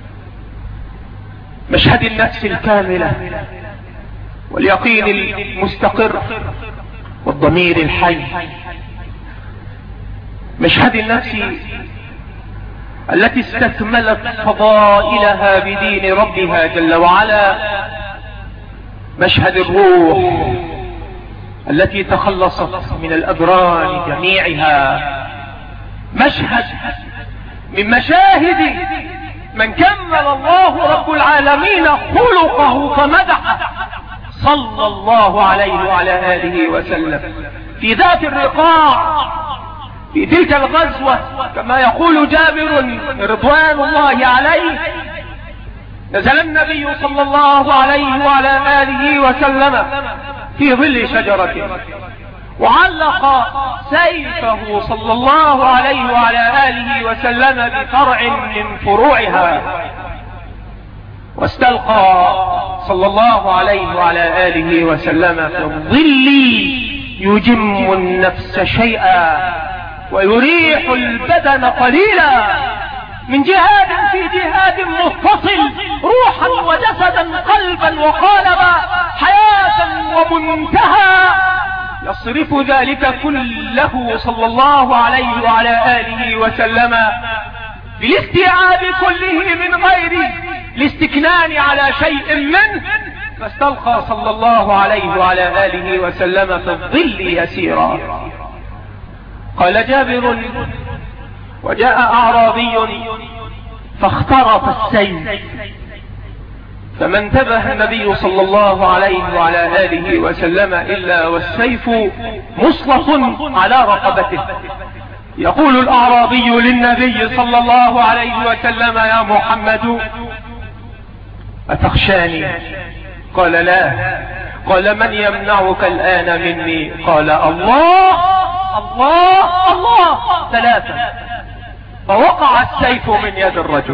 مشهد النفس الكاملة واليقين المستقر والضمير الحي، مشهد النفس التي استكملت فضائلها بدين ربها جل وعلا، مشهد الروح التي تخلصت من الأدران جميعها، مشهد من مشاهد من كمل الله رب العالمين خلقه فمدحه صلى الله عليه وعلى آله وسلم في ذات الرقاع في تلك الغزوة. كما يقول جابر رضوان الله عليه: نزل النبي صلى الله عليه وعلى آله وسلم في ظل شجرة، وعلق سيفه صلى الله عليه وعلى آله وسلم بفرع من فروعها، واستلقى صلى الله عليه وعلى آله وسلم في الظل يجم النفس شيئا ويريح البدن قليلا، من جهاد في جهاد متصل، روحا وجسدا قلبا وقالبا، حياة ومنتهى، يصرف ذلك كله صلى الله عليه وعلى آله وسلم بالاستيعاب كله من غير الاستكنان على شيء منه، فاستلقى صلى الله عليه وعلى آله وسلم في الظل يسيرا. قال جابر: وجاء أعرابي فاخترط السيف، فما انتبه النبي صلى الله عليه وعلى آله وسلم إلا والسيف مصلح على رقبته، يقول الأعرابي للنبي صلى الله عليه وسلم: يا محمد أتخشاني؟ قال: لا. قال: من يمنعك الآن مني؟ قال: الله الله الله ثلاثة. فوقع السيف من يد الرجل،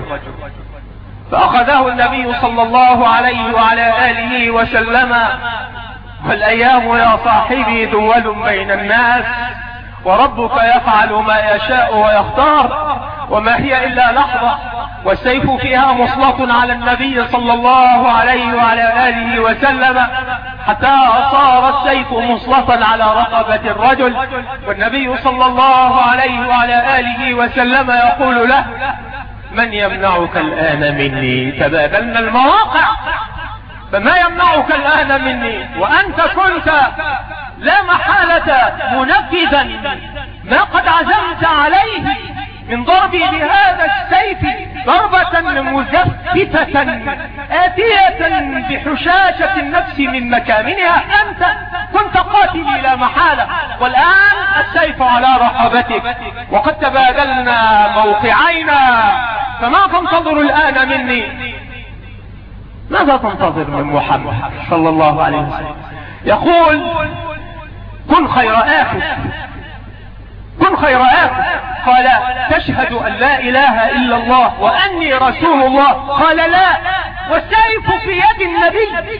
فأخذه النبي صلى الله عليه وعلى آله وسلم: والأيام يا صاحبي دول بين الناس، وربك يفعل ما يشاء ويختار، وما هي إلا لحظة. والسيف فيها مسلط على النبي صلى الله عليه وعلى آله وسلم، حتى صار السيف مسلطا على رقبة الرجل، والنبي صلى الله عليه وعلى آله وسلم يقول له: من يمنعك الآن مني؟ تبادلنا المواقع. فما يمنعك الآن مني وأنت كنت لا محالة منفذا ما قد عزمت عليه من ضربي بهذا السيف ضربة مزفتة آتية بحشاشة النفس من مكامنها. أنت كنت قاتلي لا محالة، والآن السيف على رقبتك وقد تبادلنا موقعينا. فما تنتظر الآن مني؟ ماذا تنتظر من محمد صلى الله عليه وسلم؟ يقول: كن خير آخذ، كن خير آخذ. قال: تشهد أن لا إله إلا الله وأني رسول الله؟ قال: لا. والسيف في يد النبي،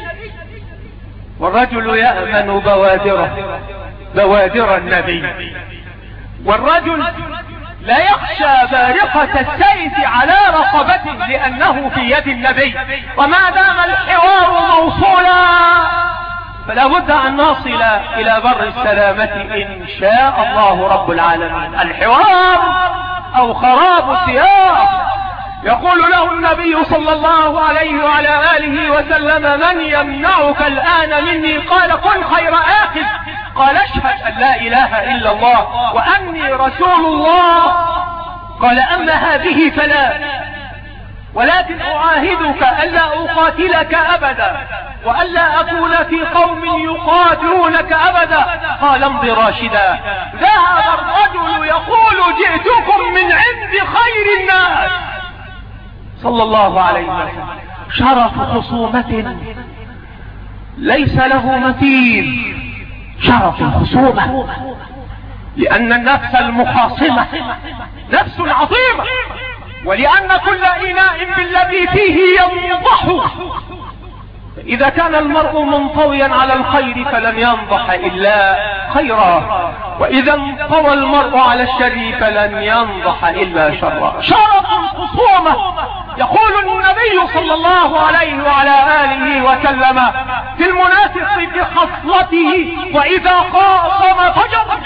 والرجل يأمن بوادره بوادر النبي، والرجل لا يخشى بارقة السيف على رقبته لأنه في يد النبي. وما دام الحوار موصولا فلا بد أن نصل إلى بر السلامة إن شاء الله رب العالمين. الحوار أو خراب السياق. يقول له النبي صلى الله عليه وعلى آله وسلم: من يمنعك الآن مني؟ قال: كن خير آخذ. قال: اشهد أن لا إله إلا الله وأني رسول الله. قال: أما هذه فلا، ولكن أعاهدك ألا أقاتلك أبدا، وألا أكون في قوم يقاتلونك أبدا. قال: امض راشدا. ذهب الرجل يقول: جئتكم من عند خير الناس صلى الله عليه وسلم. شرف خصومة ليس له مثيل، شرف الخصومة، لأن النفس المخاصمة نفس عظيمة، ولأن كل إناء بالذي فيه ينضح. إذا كان المرء منطويا على الخير فلن ينضح إلا خيرا، وإذا انطوى المرء على الشر فلن ينضح إلا شرا. شرف الخصومة. يقول النبي صلى الله عليه وعلى آله وسلم في المنافق بخصلته: وإذا خاصم فجر.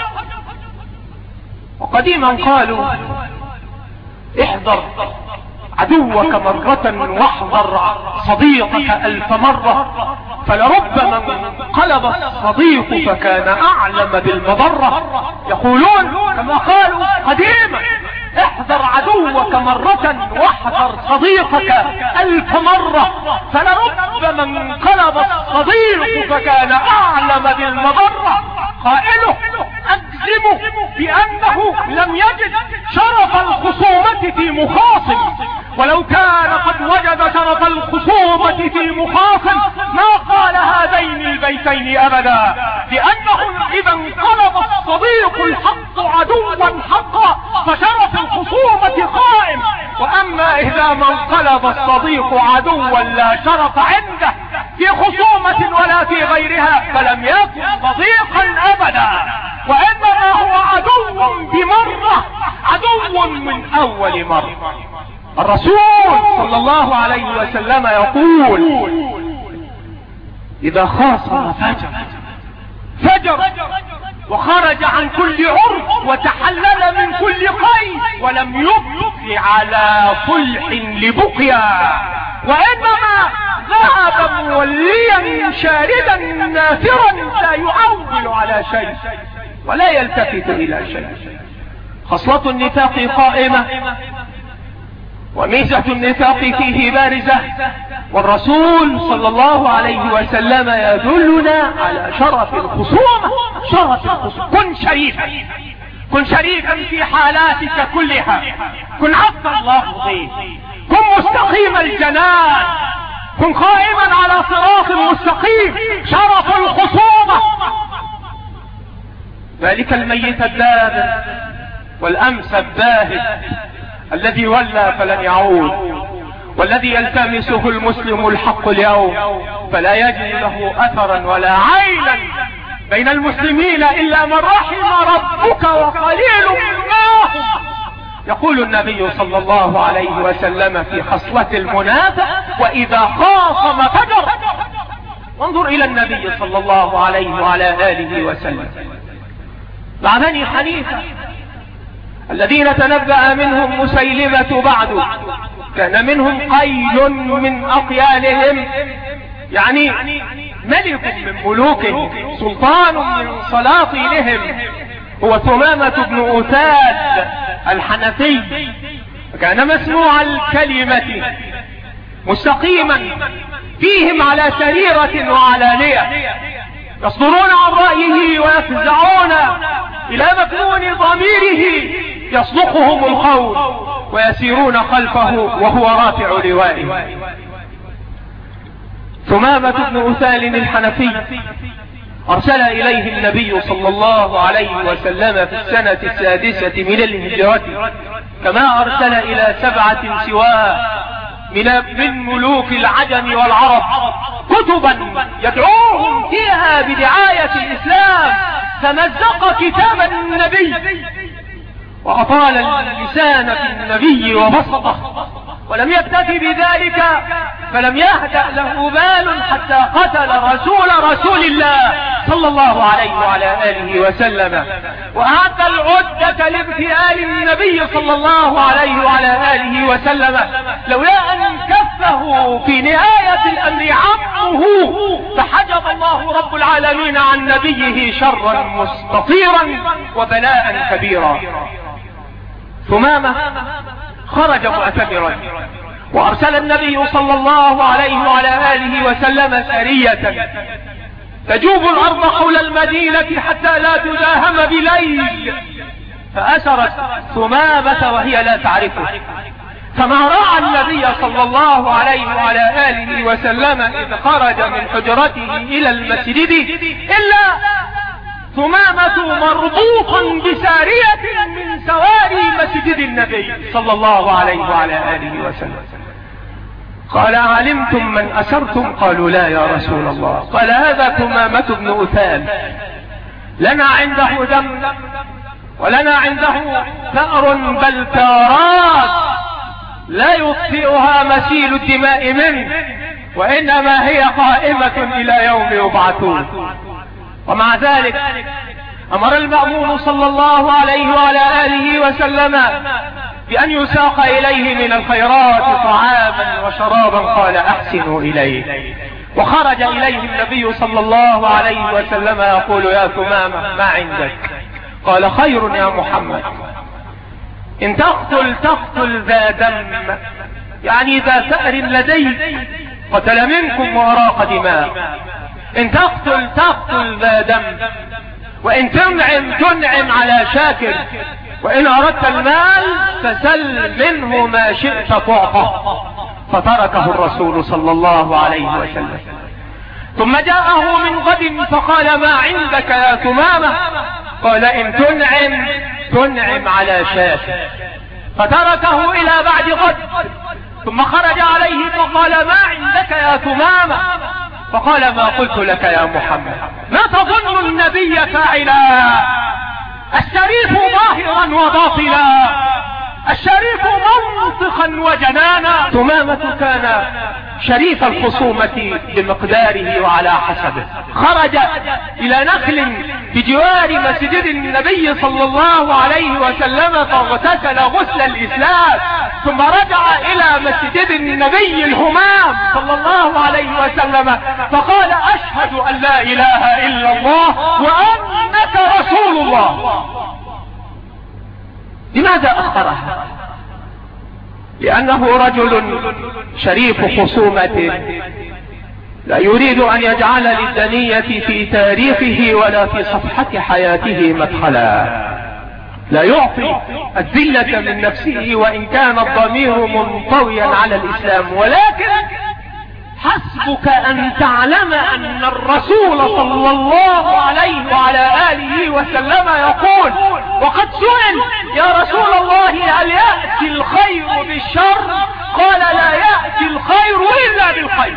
وقديما قالوا: احذر عدوك مرة واحذر صديقك ألف مرة، فلربما انقلب الصديق فكان أعلم بالمضرة. يقولون كما قالوا قديما: احذر عدوك مرة واحذر صديقك ألف مرة، فلربما انقلب الصديق فكان أعلم بالمضرة. قائله أجزم بأنه لم يجد شرف الخصومة في مخاصم، ولو كان قد وجد شرف الخصومة في مخاصم ما قال هذين البيتين أبدا، لأنه إذا انقلب الصديق الحق عدوا حقا فشرف الخصومة قائم، وأما إذا ما انقلب الصديق عدوا لا شرف عنده في خصومة ولا في غيرها فلم يكن صديقا أبدا، وإنما هو عدو بمرة، عدو من أول مرة. الرسول صلى الله عليه وسلم يقول: إذا خاصم فجر فجر وخرج عن كل عرف وتحلل من كل قيد، ولم يبق على صلح لبقيا، وإنما ذهب موليا شاردا نافرا لا يعول على شيء ولا يلتفت إلى شيء. خصلة النفاق قائمة، وميزة النفاق فيه بارزة، والرسول صلى الله عليه وسلم يدلنا على شرف الخصومة. شرف الخصومة. كن شريفا، كن شريفا في حالاتك كلها، كن عبد الله فيه، كن مستقيم الجنان، كن قائما على صراط مستقيم، شرف الخصومة. ذلك الميت الدابر والأمس الباهت الذي ولى فلن يعود، والذي يلتمسه المسلم الحق اليوم فلا يجد له أثرا ولا عينا بين المسلمين إلا من رحم ربك وقليل منهم. يقول النبي صلى الله عليه وسلم في خصلة المنافق: وإذا خاصم فجر. وانظر إلى النبي صلى الله عليه وعلى آله وسلم مع بني حنيفة الذين تنبأ منهم مسيلمة بعد، كان منهم قيل من أقيالهم، يعني ملك من ملوكهم، سلطان من سلاطينهم، هو ثمامة بن أثاد الحنفي. كان مسموع الكلمة مستقيما فيهم على سريرة وعلانية، يصدرون عن رأيه ويفزعون إلى مكنون ضميره يصدقهم القول ويسيرون خلفه وهو رافع لوائه. ثمامة بن أثال الحنفي أرسل إليه النبي صلى الله عليه وسلم في السنة السادسة من الهجرة، كما أرسل إلى سبعة سواه من ملوك العجم والعرب كتبا يدعوهم فيها بدعاية الإسلام، فمزق كتاب النبي وأطال اللسان في النبي وبسطه، ولم يكتفي بذلك فلم يهدأ له بال حتى قتل رسول رسول الله صلى الله عليه وعلى آله وسلم، وأعد العدة لاغتيال النبي صلى الله عليه وعلى آله وسلم، لولا أن كفه في نهاية الأمر عمه فحجب الله رب العالمين عن نبيه شرا مستطيرا وبلاء كبيرا. ثمامة خرج معتمرا، وأرسل النبي صلى الله عليه وعلى آله وسلم سرية تجوب الأرض حول المدينة حتى لا تداهم بليل، فأسرت ثمامة وهي لا تعرفه، فما رأى النبي صلى الله عليه وعلى آله وسلم إذ خرج من حجرته إلى المسجد إلا ثمامة مربوطا بسارية من سواري مسجد النبي صلى الله عليه وعلى آله وسلم. قال: علمتم من أسرتم؟ قالوا: لا يا رسول الله. قال: هذا ثمامة بن أثال، لنا عنده دم ولنا عنده ثأر بل تارات لا يطفئها مسيل الدماء منه، وإنما هي قائمة إلى يوم يبعثون. ومع ذلك أمر المأمون صلى الله عليه وعلى آله وسلم بأن يساق إليه من الخيرات طعاما وشرابا، قال: أحسنوا إليه. وخرج إليه النبي صلى الله عليه وسلم يقول: يا ثمامة ما عندك؟ قال: خير يا محمد، إن تقتل تقتل ذا دم، يعني ذا ثأر لديك قتل منكم وأراق دماء، إن تقتل تقتل ذا دم، وإن تنعم تنعم على شاكر، وإن أردت المال فسل منه ما شئت تعطى. فتركه الرسول صلى الله عليه وسلم. ثم جاءه من غد فقال: ما عندك يا ثمامة؟ قال: إن تنعم تنعم على شاكر. فتركه إلى بعد غد، ثم خرج عليه فقال: ما عندك يا ثمامة؟ فقال: ما قلت لك يا محمد؟ ما تظن النبي فاعلا؟ الشريف ظاهرا وباطلا، الشريف منطقا وجنانا. ثمامة كان شريف الخصومة بمقداره وعلى حسبه. خرج إلى نخل بجوار مسجد النبي صلى الله عليه وسلم فاغتسل غسل الإسلام، ثم رجع إلى مسجد النبي الهمام صلى الله عليه وسلم فقال: أشهد أن لا إله إلا الله وأنك رسول الله. لماذا أخرها؟ لأنه رجل شريف خصومة لا يريد أن يجعل للدنية في تاريخه ولا في صفحة حياته مدخلا، لا يعطي الذلة من نفسه وإن كان الضمير منطويا على الإسلام. ولكن حسبك أن تعلم أن الرسول صلى الله عليه وعلى آله وسلم يقول، وقد سئل يا رسول الله هل يأتي الخير بالشر؟ قال لا يأتي الخير إلا بالخير.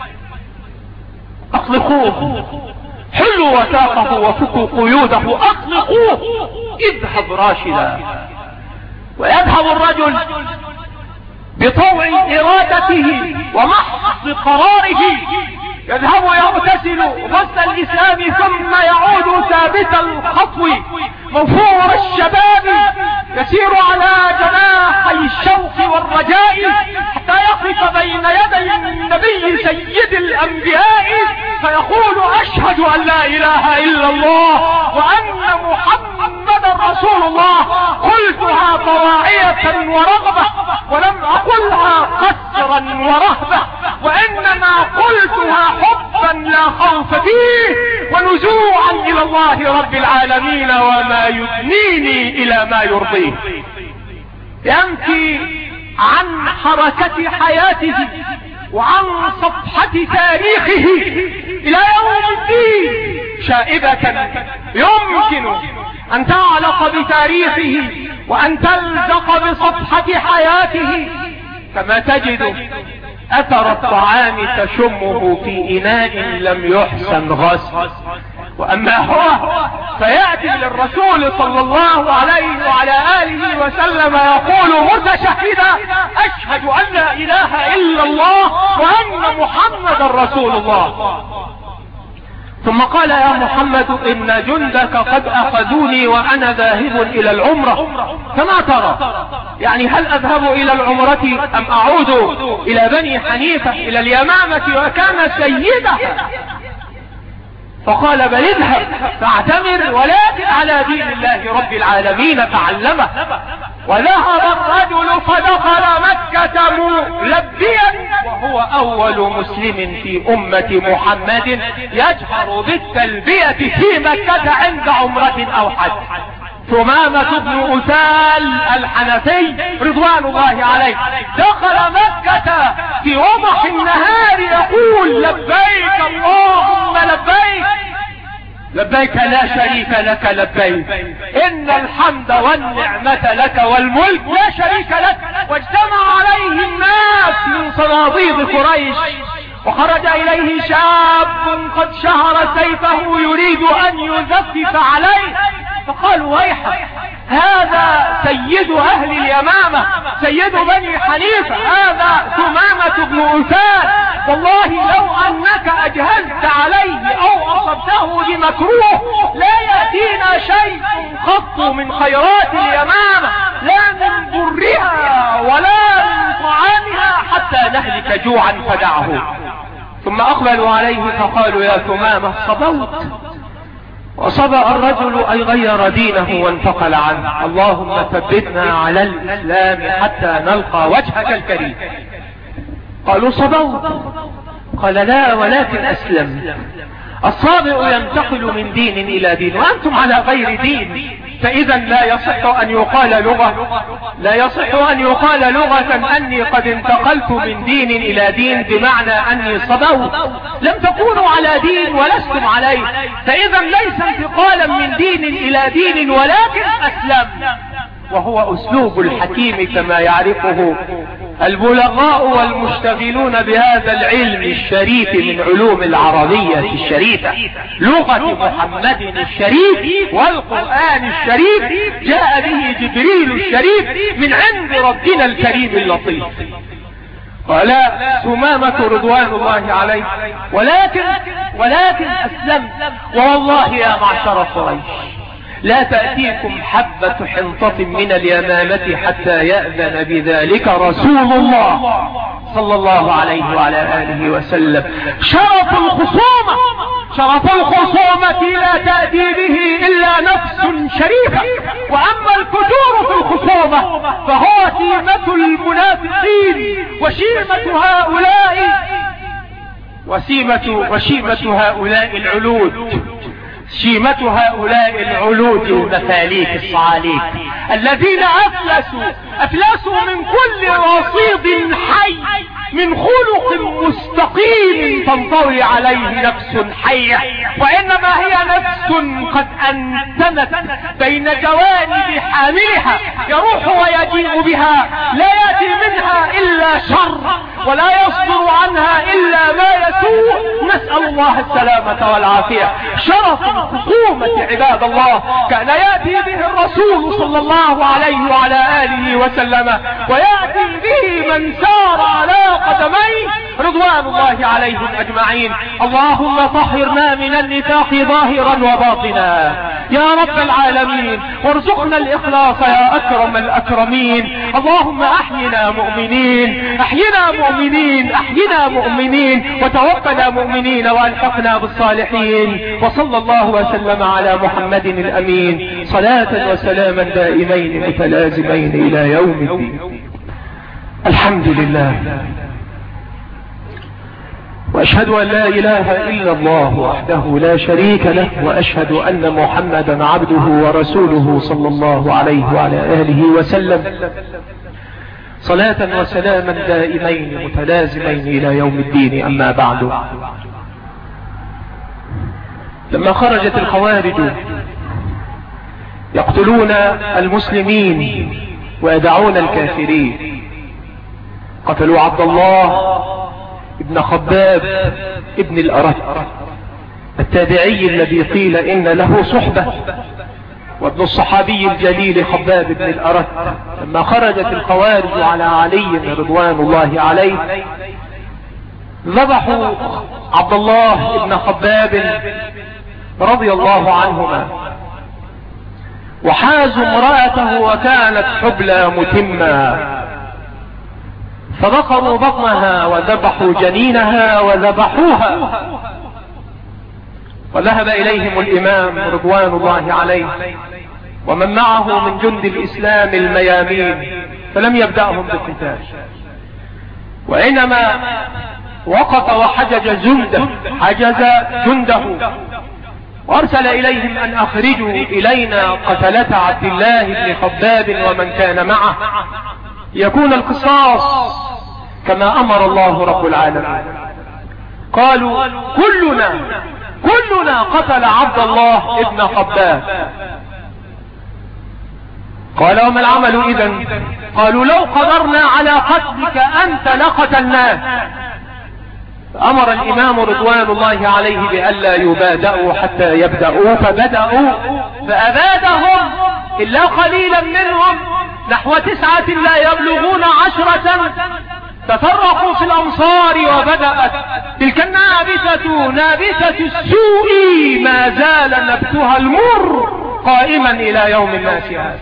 أطلقوه، حلوا وثاقه وفكوا قيوده، أطلقوه، اذهب راشدا. ويذهب الرجل بطوع إرادته ومحض قراره، يذهب يغتسل غسل الإسلام ثم يعود ثابت الخطو موفور الشباب، يسير على جناحي الشوق والرجاء حتى يقف بين يدي النبي سيد الأنبياء فيقول أشهد أن لا إله إلا الله وأن محمدا رسول الله. قلتها طواعية ورغبة ولم أقلها قسرا ورهبة، وإنما قلتها حبا لا خوف فيه ونزوعا إلى الله رب العالمين وما يدنيني إلى ما يرضيه. ينفي عن حركة حياته وعن صفحة تاريخه إلى يوم الدين شائبة يمكن أن تعلق بتاريخه وأن تلزق بصفحة حياته، كما تجد أثر الطعام تشمه في إناء لم يحسن غسل. وأما هو فيأتي للرسول صلى الله عليه وعلى آله وسلم يقول متشهدا أشهد أن لا إله إلا الله وأن محمدا رسول الله. ثم قال يا محمد إن جندك قد أخذوني وأنا ذاهب إلى العمرة، فما ترى؟ يعني هل أذهب إلى العمرة أم أعود إلى بني حنيفة إلى اليمامة وكان سيدها؟ فقال بل اذهب فاعتمر ولكن على دين الله رب العالمين فعلمه. وذهب الرجل فدخل مكة ملبيا وهو أول مسلم في أمة محمد يجهر بالتلبية في مكة عند عمرة أو حج. ثمامة بن أثال الحنفي رضوان الله عليه دخل مكة في وضح النهار يقول لبيك اللهم لبيك لبيك لا شريك لك لبيك إن الحمد والنعمة لك والملك لا شريك لك. واجتمع عليه الناس من صناديد قريش وخرج إليه شاب قد شهر سيفه يريد أن يزفف عليه، فقالوا ويحك هذا سيد أهل اليمامة سيد بني حنيفة هذا ثمامة بن أثال، والله لو أنك أجهزت عليه أو أصبته بمكروه لا يأتينا شيء قط من خيرات اليمامة لا من برها ولا من طعامها حتى نهلك جوعا فدعه. ثم أقبلوا عليه فقالوا يا ثمامة صبوت. وصبأ الرجل أي غير دينه وانتقل عنه. اللهم ثبتنا على الإسلام حتى نلقى وجهك الكريم. قالوا صبوت. قال لا ولكن أسلم. الصابئ ينتقل من دين إلى دين وأنتم على غير دين، فإذا لا يصح أن يقال لغة لا يصح أن يقال لغة أني قد انتقلت من دين إلى دين بمعنى أني صبوت. لم تكونوا على دين ولستم عليه، فإذا ليس انتقالا من دين إلى دين ولكن أسلم، وهو أسلوب الحكيم كما يعرفه البلغاء والمشتغلون بهذا العلم الشريف من علوم العربية الشريفة. لغة محمد الشريف والقرآن الشريف جاء به جبريل الشريف من عند ربنا الكريم اللطيف. قال ثمامة رضوان الله عليه ولكن ولكن أسلم. والله يا معشر قريش لا تأتيكم حبة حنطة من اليمامة حتى يأذن بذلك رسول الله صلى الله عليه وعلى آله وسلم. شرف الخصومة شرف الخصومة لا تأتي به إلا نفس شريفة، وأما الكجور في الخصومة فهو سيمة المنافقين وشيمة هؤلاء وسيمة وشيمة هؤلاء العلود. شيمة هؤلاء العلوج المفاليك الصعاليك الذين أفلسوا أفلسوا من كل رصيد حي من خلق مستقيم تنطوي عليه نفس حية، وإنما هي نفس قد أنتمت بين جوانب حاملها يروح ويجيء بها، لا يأتي منها إلا شر ولا يصدر عنها إلا ما يسوء. نسأل الله السلامة والعافية. شرف الحكومة عباد الله كان يأتي به الرسول صلى الله عليه وعلى آله وسلم، ويأتي به من سار على قدميه رضوان الله عليهم أجمعين. اللهم طهرنا من النفاق ظاهرا وباطنا يا رب العالمين، وارزقنا الإخلاص يا أكرم الأكرمين. اللهم أحينا مؤمنين أحينا مؤمنين أحينا مؤمنين وتوفنا مؤمنين وألحقنا بالصالحين. وصلى الله وسلم على محمد الأمين صلاة وسلاما دائمين متلازمين إلى يوم الدين. الحمد لله، وأشهد أن لا إله إلا الله وحده لا شريك له، وأشهد أن محمدا عبده ورسوله صلى الله عليه وعلى آله وسلم صلاة وسلاما دائمين متلازمين إلى يوم الدين. أما بعد، لما خرجت الخوارج يقتلون المسلمين ويدعون الكافرين، قتلوا عبد الله ابن خباب ابن الأرت التابعي الذي قيل إن له صحبة، وابن الصحابي الجليل خباب بن الأرت. لما خرجت الخوارج على علي رضوان الله عليه ذبحوا عبد الله بن خباب رضي الله عنهما، وحازوا امرأته وكانت حبلى متمة، فبقروا بطنها وذبحوا جنينها وذبحوها. وذهب إليهم الإمام رضوان الله عليه ومن معه من جند الإسلام الميامين، فلم يبدأهم بالقتال، وإنما وقف وحجج جنده حجز جنده وارسل اليهم ان اخرجوا الينا قتلة عبد الله بن خباب ومن كان معه، يكون القصاص كما امر الله رب العالمين. قالوا كلنا كلنا قتل عبد الله بن خباب. قال وما العمل اذن؟ قالوا لو قدرنا على قتلك انت لقتلناه. فأمر الإمام رضوان الله عليه بألا يبادئوا حتى يبدأوا، فبدأوا فأبادهم إلا قليلا منهم نحو تسعة لا يبلغون عشرة، تفرقوا في الأمصار وبدأت تلك النابتة نابتة السوء ما زال نبتها المر قائما إلى يوم الناس هذا.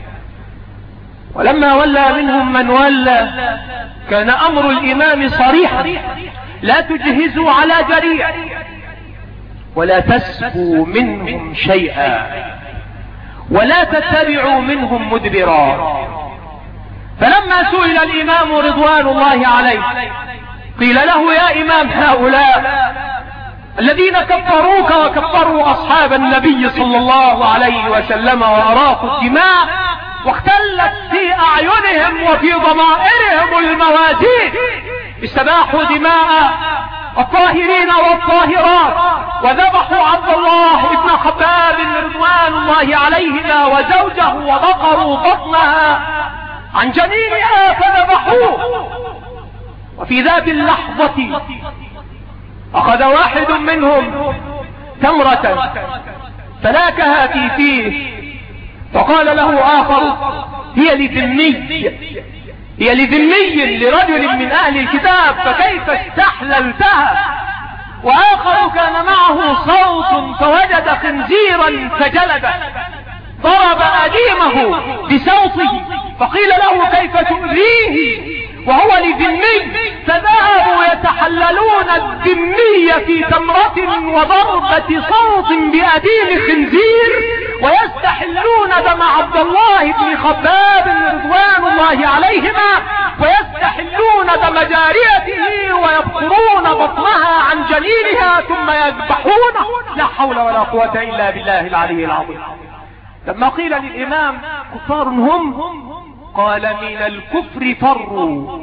ولما ولى منهم من ولى كان أمر الإمام صريحا: لا تجهزوا على جريء ولا تسفوا منهم شيئا ولا تتبعوا منهم مدبرا. فلما سئل الإمام رضوان الله عليه قيل له: يا إمام هؤلاء الذين كفروك وكفروا أصحاب النبي صلى الله عليه وسلم وأراقوا الدماء واختلت في أعينهم وفي ضمائرهم الموازين، استباحوا دماء الطاهرين والطاهرات وذبحوا عبد الله بن خباب رضوان الله عليهما وزوجه وبقروا بطنها عن جنينها فذبحوه. وفي ذات اللحظة أخذ واحد منهم تمرة فلاكها في فيه، فقال له آخر: هي لذمي هي لذمي لرجل من أهل الكتاب، فكيف استحللتها؟ وآخر كان معه صوت فوجد خنزيرا فجلده، ضرب أديمه بصوته، فقيل له: كيف تؤذيه وهو لذمي؟ فذهبوا يتحللون الذمي في تمرة وضربة صوت بأديم خنزير ويستحلون دم عبد الله بن خباب رضوان الله عليهما ويستحلون دم جاريته ويبقرون بطنها عن جنينها ثم يذبحونه. لا حول ولا قوة إلا بالله العلي العظيم. لما قيل للإمام كفار هم، قال من الكفر فروا.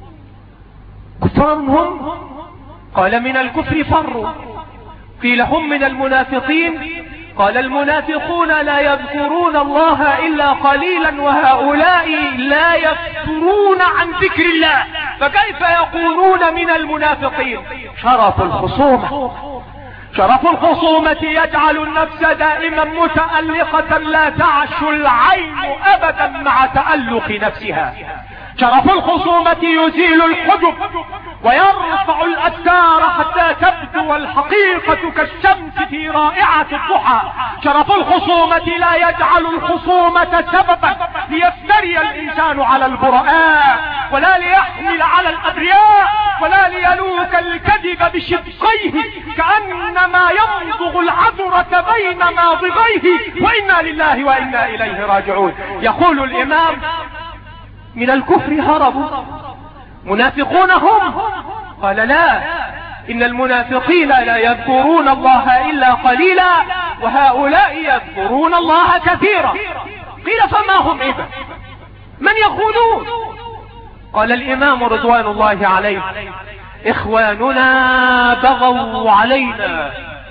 كفار هم، قال من الكفر فروا. قيل هم من المنافقين، قال المنافقون لا يذكرون الله إلا قليلا وهؤلاء لا يفترون عن ذكر الله، فكيف يكونون من المنافقين؟ شرف الخصومة، شرف الخصومة يجعل النفس دائما متألقة لا تعش العين أبدا مع تألق نفسها. شرف الخصومة يزيل الحجب ويرفع الأستار حتى تبدو الحقيقة كالشمس في رائعة الضحى. شرف الخصومة لا يجعل الخصومة سببا ليفتري الإنسان على البرآء، ولا ليحمل على الأبرياء، ولا ليلوك الكذب بشدقيه كأنما يمضغ العذرة بين ماضغيه. وإنا لله وإنا إليه راجعون. يقول الإمام من الكفر هربوا. منافقون هم؟ قال لا، إن المنافقين لا يذكرون الله إلا قليلا وهؤلاء يذكرون الله كثيرا. قيل فما هم إذا؟ من يخونون؟ قال الإمام رضوان الله عليه إخواننا بغوا علينا.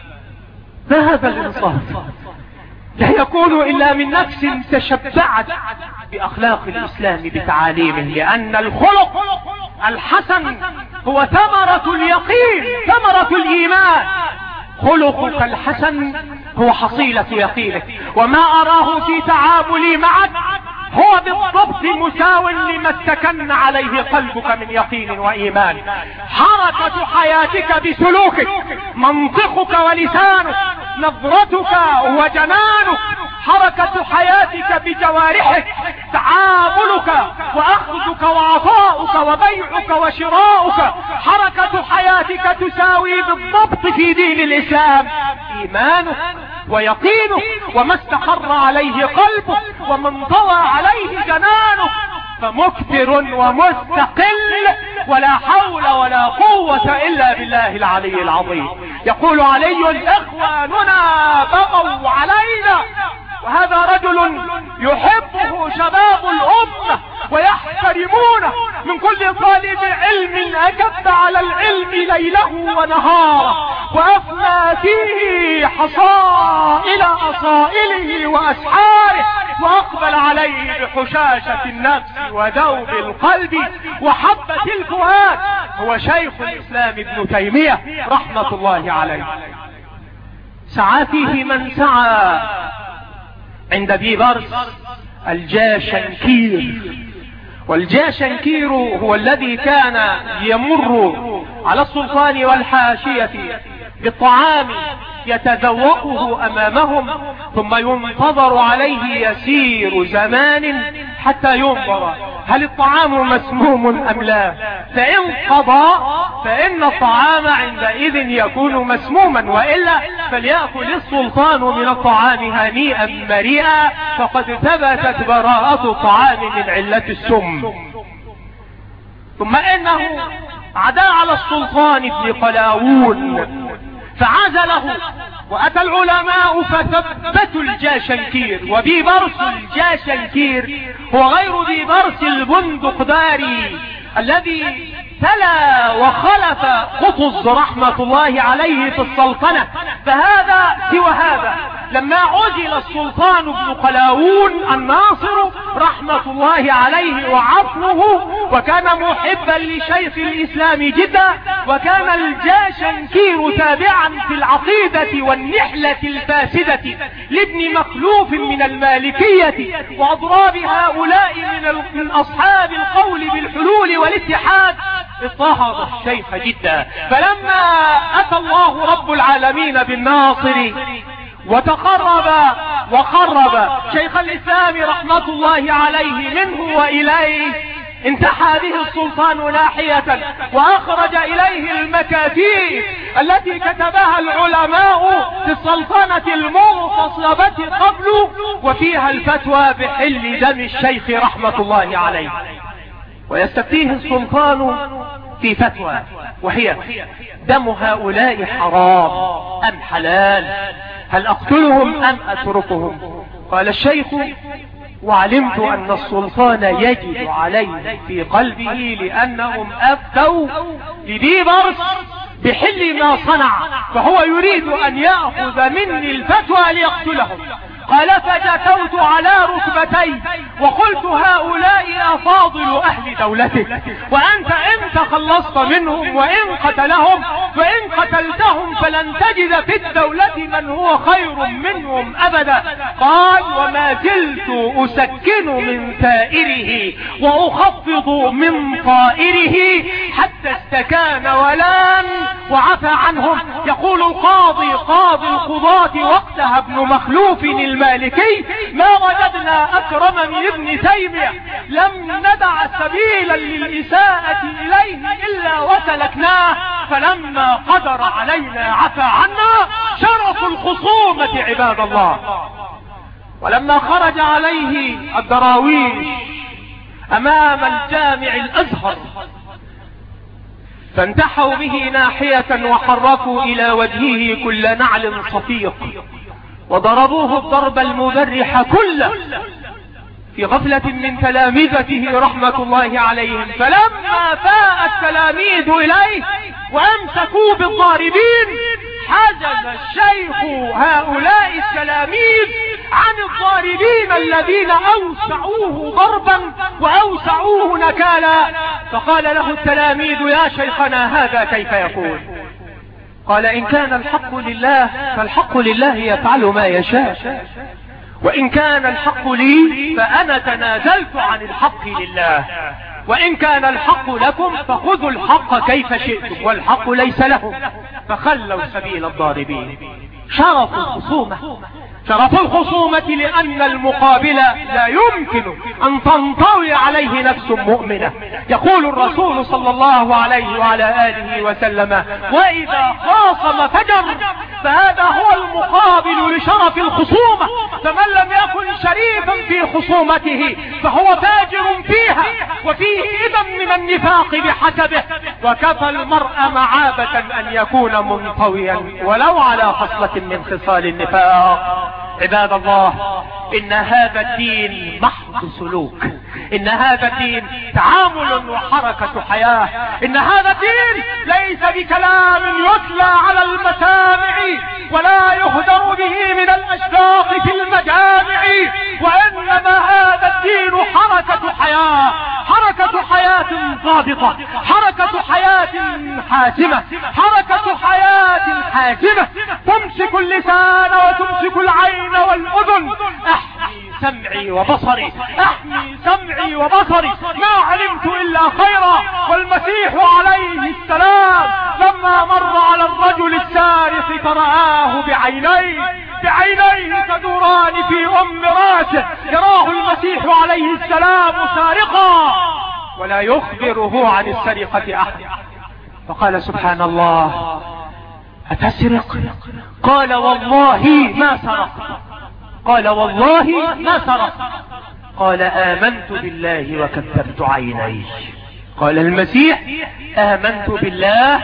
ما هذا الإنصاف؟ لا يكون إلا من نفس تشبعت بأخلاق الإسلام بتعاليمه، لأن الخلق الحسن هو ثمرة اليقين، ثمرة الإيمان. خلقك الحسن هو حصيلة يقينك، وما أراه في تعاملي معك هو بالضبط مساو لما استكن عليه قلبك من يقين وإيمان. حركة حياتك بسلوكك، منطقك ولسانك، نظرتك وجنانك، حركة حياتك بجوارحك، تعاملك وأخذك وعطاؤك وبيعك وشراؤك، حركة حياتك تساوي بالضبط في دين الإسلام إيمانك ويقينك، وما استقر عليه قلبك ومن طوى عليه جنانك فمكثر ومستقل، ولا حول ولا قوة إلا بالله العلي العظيم. يقول علي إخواننا بغوا علينا، وهذا رجل يحبه شباب الأمة ويحترمونه. من كل طالب علم أكب على العلم ليله ونهاره، وأفنى فيه حصائل أصائله وأسحاره، وأقبل عليه بحشاشة النفس وذوب القلب وحبة الفؤاد. هو شيخ الإسلام ابن تيمية رحمة الله عليه. سعى فيه من سعى عند بيبرس الجاشنكير. والجاشنكير هو الذي كان يمر على السلطان والحاشية بالطعام يتذوقه أمامهم، ثم ينتظر عليه يسير زمان حتى ينظر هل الطعام مسموم أم لا، فإن قضى فإن الطعام عندئذ يكون مسموما، وإلا فليأكل السلطان من الطعام هنيئا مريئا، فقد ثبتت براءة الطعام من علة السم. ثم إنه عدا على السلطان ابن قلاوون فعزله، وأتى العلماء فثبتوا الجاشنكير. وبيبرس الجاشنكير هو غير بيبرس البندقداري الذي تلا وخلف قطز رحمة الله عليه في السلطنة، فهذا سوى هذا. لما عزل السلطان ابن قلاوون الناصر رحمة الله عليه وعفوه، وكان محبا لشيخ الإسلام جدا، وكان الجاشنكير تابعا في العقيدة والنحلة الفاسدة لابن مخلوف من المالكية وأضراب هؤلاء من, من أصحاب القول بالحلول والاتحاد. اضطهد الشيخ جدا، فلما أتى الله رب العالمين بالناصر وتقرب وقرب شيخ الإسلام رحمة الله عليه منه وإليه، انتحى به السلطان ناحية وأخرج إليه المكاتيب التي كتبها العلماء في السلطنة المغتصبة قبل، وفيها الفتوى بحل دم الشيخ رحمة الله عليه. ويستفتيه السلطان في فتوى، وهي: دم هؤلاء حرام أم حلال؟ هل أقتلهم أم أتركهم؟ قال الشيخ: وعلمت أن السلطان يجد عليه في قلبه لأنهم أفتوا لذي برص بحل ما صنع، فهو يريد أن يأخذ مني الفتوى ليقتلهم. قال: فجثوت على ركبتي وقلت: هؤلاء أفاضل أهل دولتك، وأنت إن تخلصت منهم وإن قتلهم وإن قتلتهم فلن تجد في الدولة من هو خير منهم أبدا. قال: وما زلت أسكن من ثائره وأخفض من طائره حتى استكان ولان وعفى عنهم. يقول القاضي قاضي القضاة وقتها ابن مخلوف المالكي: ما وجدنا أكرم من ابن تيمية، لم ندع سبيلا للإساءة إليه إلا وسلكناه، فلما قدر علينا عفى عنا. شرف الخصومة عباد الله. ولما خرج عليه الدراويش أمام الجامع الأزهر فانتحوا به ناحية وحركوا إلى وجهه كل نعل صفيق وضربوه الضرب المبرح كله في غفلة من تلامذته رحمة الله عليهم. فلما فاء التلاميذ إليه وأمسكوا بالضاربين حجز الشيخ هؤلاء التلاميذ عن الضاربين الذين أوسعوه ضربا وأوسعوه نكالا. فقال له التلاميذ: يا شيخنا هذا كيف يكون؟ قال: إن كان الحق لله فالحق لله يفعل ما يشاء، وإن كان الحق لي فأنا تنازلت عن الحق لله، وإن كان الحق لكم فخذوا الحق كيف شئتم، والحق ليس لهم. فخلوا سبيل الضاربين. شرف الخصومة، شرف الخصومة لأن المقابل لا يمكن أن تنطوي عليه نفس مؤمنة. يقول الرسول صلى الله عليه وعلى آله وسلم: وإذا خاصم فجر، فهذا هو المقابل لشرف الخصومة. فمن لم يكن شريفا في خصومته فهو فاجر فيها، وفيه إذن من النفاق بحسبه. وكفى المرء معابة أن يكون منطويا ولو على خصلة من خصال النفاق. عباد الله، إن هذا الدين محض سلوك، إن هذا الدين تعامل وحركة حياة، إن هذا الدين ليس بكلام يتلى على المسامع ولا يهدر به من الأشواق في المجامع، وإنما هذا الدين حركة حياة، حركة حياة ضابطة، حركة حياة حاسمة، حركة حياة حاسمة تمسك اللسان وتمسك العين والأذن. أحمي سمعي وبصري، أحمي سمعي وبصري، ما علمت إلا خيرا. والمسيح عليه السلام لما مر على الرجل السارق فرآه بعينيه، بعينيه تدوران في أم راسه، يراه المسيح عليه السلام سارقا ولا يخبره عن السرقة أحد. فقال: سبحان الله، أتسرق؟ قال: والله ما سرق. قال: والله ما سرق. قال: آمنت بالله وكذبت عيني. قال المسيح: آمنت بالله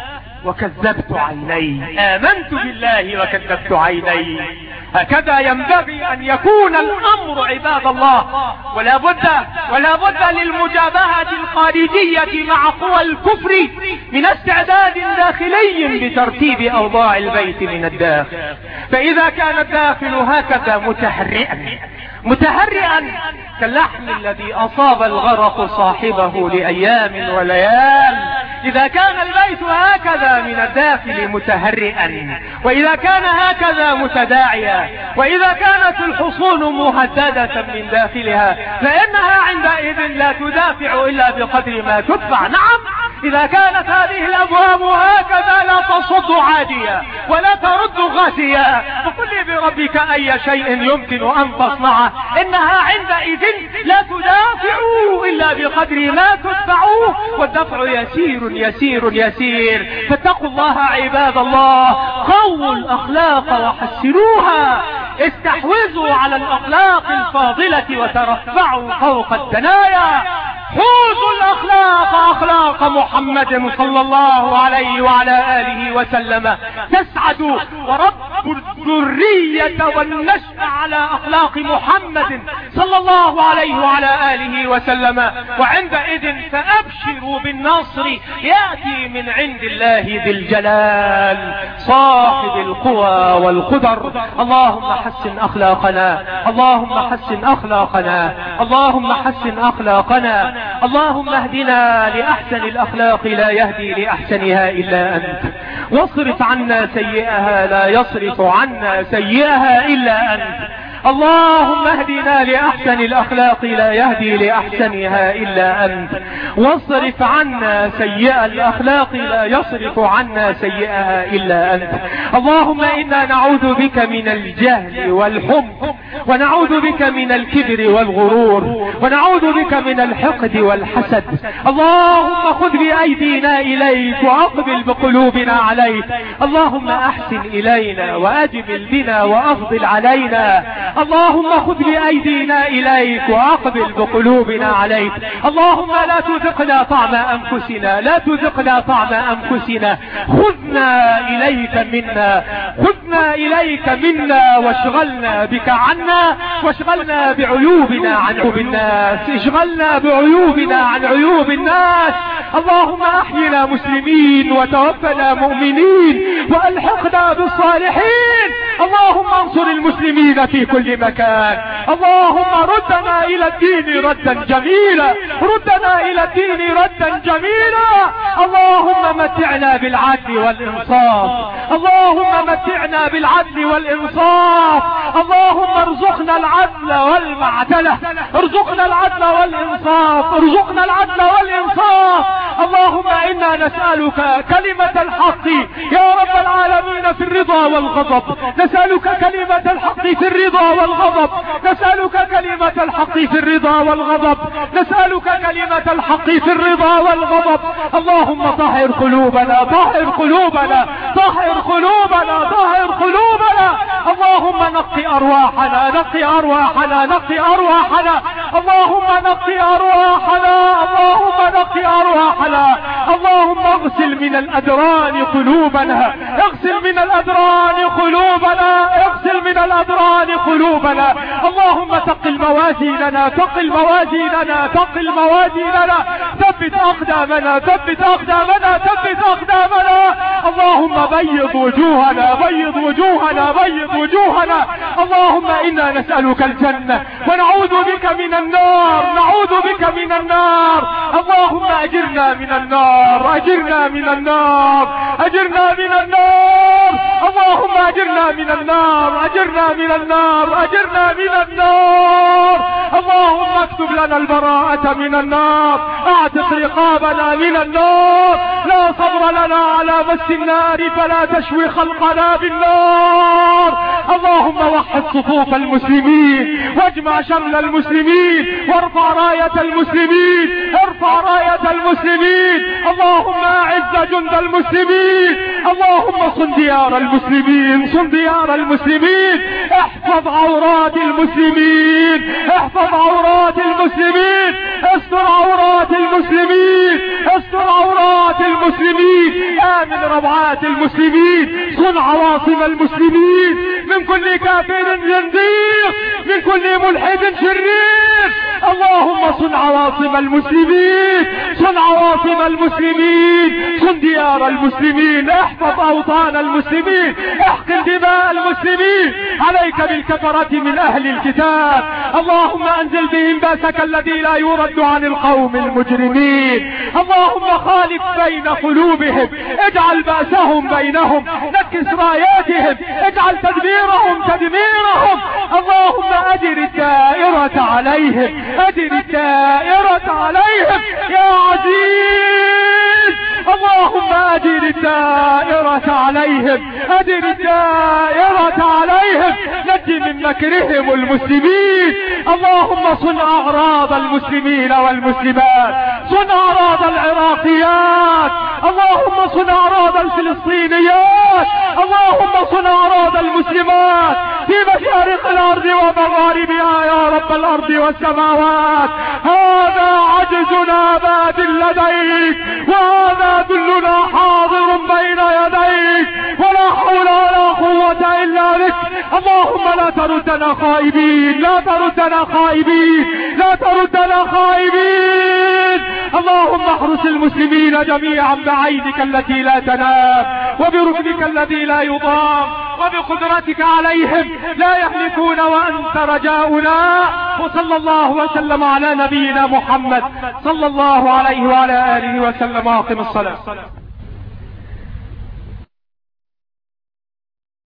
وكذبت عيني، آمنت بالله وكذبت عيني. هكذا ينبغي أن يكون الأمر عباد الله. ولا بد ولا بد للمجابهة الخارجية مع قوى الكفر من استعداد داخلي بترتيب أوضاع البيت من الداخل. فإذا كان الداخل هكذا متهرئا متهرئا كاللحم الذي أصاب الغرق صاحبه لأيام وليال، إذا كان البيت هكذا من الداخل متهرئا، وإذا كان هكذا متداعيا، وإذا كانت الحصون مهددة من داخلها، فإنها عندئذ لا تدافع إلا بقدر ما تدفع. نعم، إذا كانت هذه الأبواب هكذا لا تصد عادية ولا ترد غاسية، فقل لي بربك أي شيء يمكن أن تصنعه. إنها عندئذ لا تدافع إلا بقدر ما تدفعوه، والدفع يسير يسير يسير. فاتقوا الله عباد الله، قووا الأخلاق وحسنوها، استحوذوا على الأخلاق الفاضلة وترفعوا فوق الدنايا. حوزوا الأخلاق أخلاق محمد صلى الله عليه وعلى آله وسلم تسعدوا، ورب الذرية والنشأ على أخلاق محمد صلى الله عليه وعلى آله وسلم. وعندئذ فأبشروا بالنصر يأتي من عند الله ذي الجلال صاحب القوى والقدر. اللهم حسن أخلاقنا، اللهم حسن أخلاقنا، اللهم حسن أخلاقنا، اللهم اهدنا لأحسن الأخلاق لا يهدي لأحسنها إلا أنت، واصرف عنا سيئها لا يصرف عنا سيئها إلا أنت. اللهم اهدنا لأحسن الأخلاق لا يهدي لأحسنها إلا أنت، واصرف عنا سيئ الأخلاق لا يصرف عنا سيئها إلا أنت. اللهم إنا نعوذ بك من الجهل والحمق، ونعوذ بك من الكبر والغرور، ونعوذ بك من الحقد والحسد. اللهم خذ بأيدينا إليك وأقبل بقلوبنا عليك. اللهم أحسن إلينا وأجمل بنا وأفضل علينا. اللهم خذ بأيدينا إليك وأقبل بقلوبنا عليك. اللهم لا تذقنا طعم أنفسنا، لا تذقنا طعم أنفسنا. خذنا إليك منا، خذنا إليك منا، واشغلنا بك عنا، واشغلنا بعيوبنا عن عيوب الناس، اشغلنا بعيوبنا عن عيوب الناس. اللهم أحينا مسلمين وتوفنا مؤمنين وألحقنا بالصالحين. اللهم انصر المسلمين في كل مكان. اللهم ردنا إلى الدين ردا جميلا، ردنا إلى الدين ردا جميلا. اللهم متعنا بالعدل والإنصاف، اللهم متعنا بالعدل والإنصاف. اللهم ارزقنا العدل والمعدلة، ارزقنا العدل والإنصاف، ارزقنا العدل والإنصاف. اللهم إنا نسألك كلمة الحق يا رب العالمين في الرضا والغضب، نسألك كلمة الحق في الرضا والغضب، نسألك كلمة الحق في الرضا والغضب، نسألك كلمة الحق في الرضا والغضب. اللهم طهر قلوبنا، طهر قلوبنا، طهر قلوبنا، طهر قلوبنا. اللهم نقي أرواحنا، نقي أرواحنا، نقي أرواحنا. اللهم نقي أرواحنا، اللهم نقي أرواحنا. اللهم اغسل من الأدران قلوبنا، اغسل من الأدران قلوبنا، اغسل من الأدران قلوبنا. اللهم ثقل موازيننا، ثقل موازيننا، ثقل موازيننا. ثبت أقدامنا، ثبت أقدامنا، ثبت أقدامنا. اللهم بيض وجوهنا، بيض وجوهنا، بيض وجوهنا. اللهم إنا نسألك الجنة ونعوذ بك من النار، نعوذ بك من النار. اللهم أجرنا من النار، أجرنا من النار، أجرنا من النار. اللهم أجرنا من النار، أجرنا من النار، أجرنا من النار. اللهم اكتب لنا البراءة من النار، اعتق رقابنا من النار. لا صبر لنا على مس النار، فلا تشوي خلقنا بالنار. اللهم وحد صفوف المسلمين، واجمع شمل المسلمين، وارفع راية المسلمين، ارفع راية المسلمين. اللهم اعز جند المسلمين. اللهم صن ديار المسلمين، صن ديار المسلمين. احفظ عورات المسلمين، احفظ عورات المسلمين، استر عورات المسلمين، استر عورات المسلمين. امن روعات المسلمين، صن عواصم المسلمين من كل كافر زنديق، من كل ملحد شرير. اللهم صن عواصم المسلمين، صن عواصم المسلمين، صن ديار المسلمين. احفظ اوطان المسلمين، احقن دماء المسلمين. عليك بالكفرة من اهل الكتاب. اللهم انزل بهم باسك الذي لا يرد عن القوم المجرمين. اللهم خالف بين قلوبهم، اجعل باسهم بينهم، نكس راياتهم، اجعل تدبيرهم تدميرهم. اللهم ادر الدائرة عليهم، ادر الدائرة عليهم يا عزيز. اللهم ادر الدائرة عليهم، ادر الدائرة عليهم. نج من مكرهم المسلمين. اللهم صن اعراض المسلمين والمسلمات، صن اعراض العراقيات. اللهم صن اعراض الفلسطينيات. اللهم صن اعراض المسلمات في مشارق الارض ومغاربها يا رب الارض والسماوات. هذا عجز عجزنا باد لديك، وهذا ذلنا حاضر بين يديك، ولا حول ولا قوة إلا بك. اللهم لا تردنا خائبين، لا تردنا خائبين، لا تردنا خائبين. اللهم احرس المسلمين جميعا بعينك التي لا تنام، وبركنك الذي لا يضام، وبقدرتك عليهم لا يهلكون وأنت رجاؤنا. وصلى الله وسلم على نبينا محمد صلى الله عليه وعلى آله وسلم. أقم الصلاة.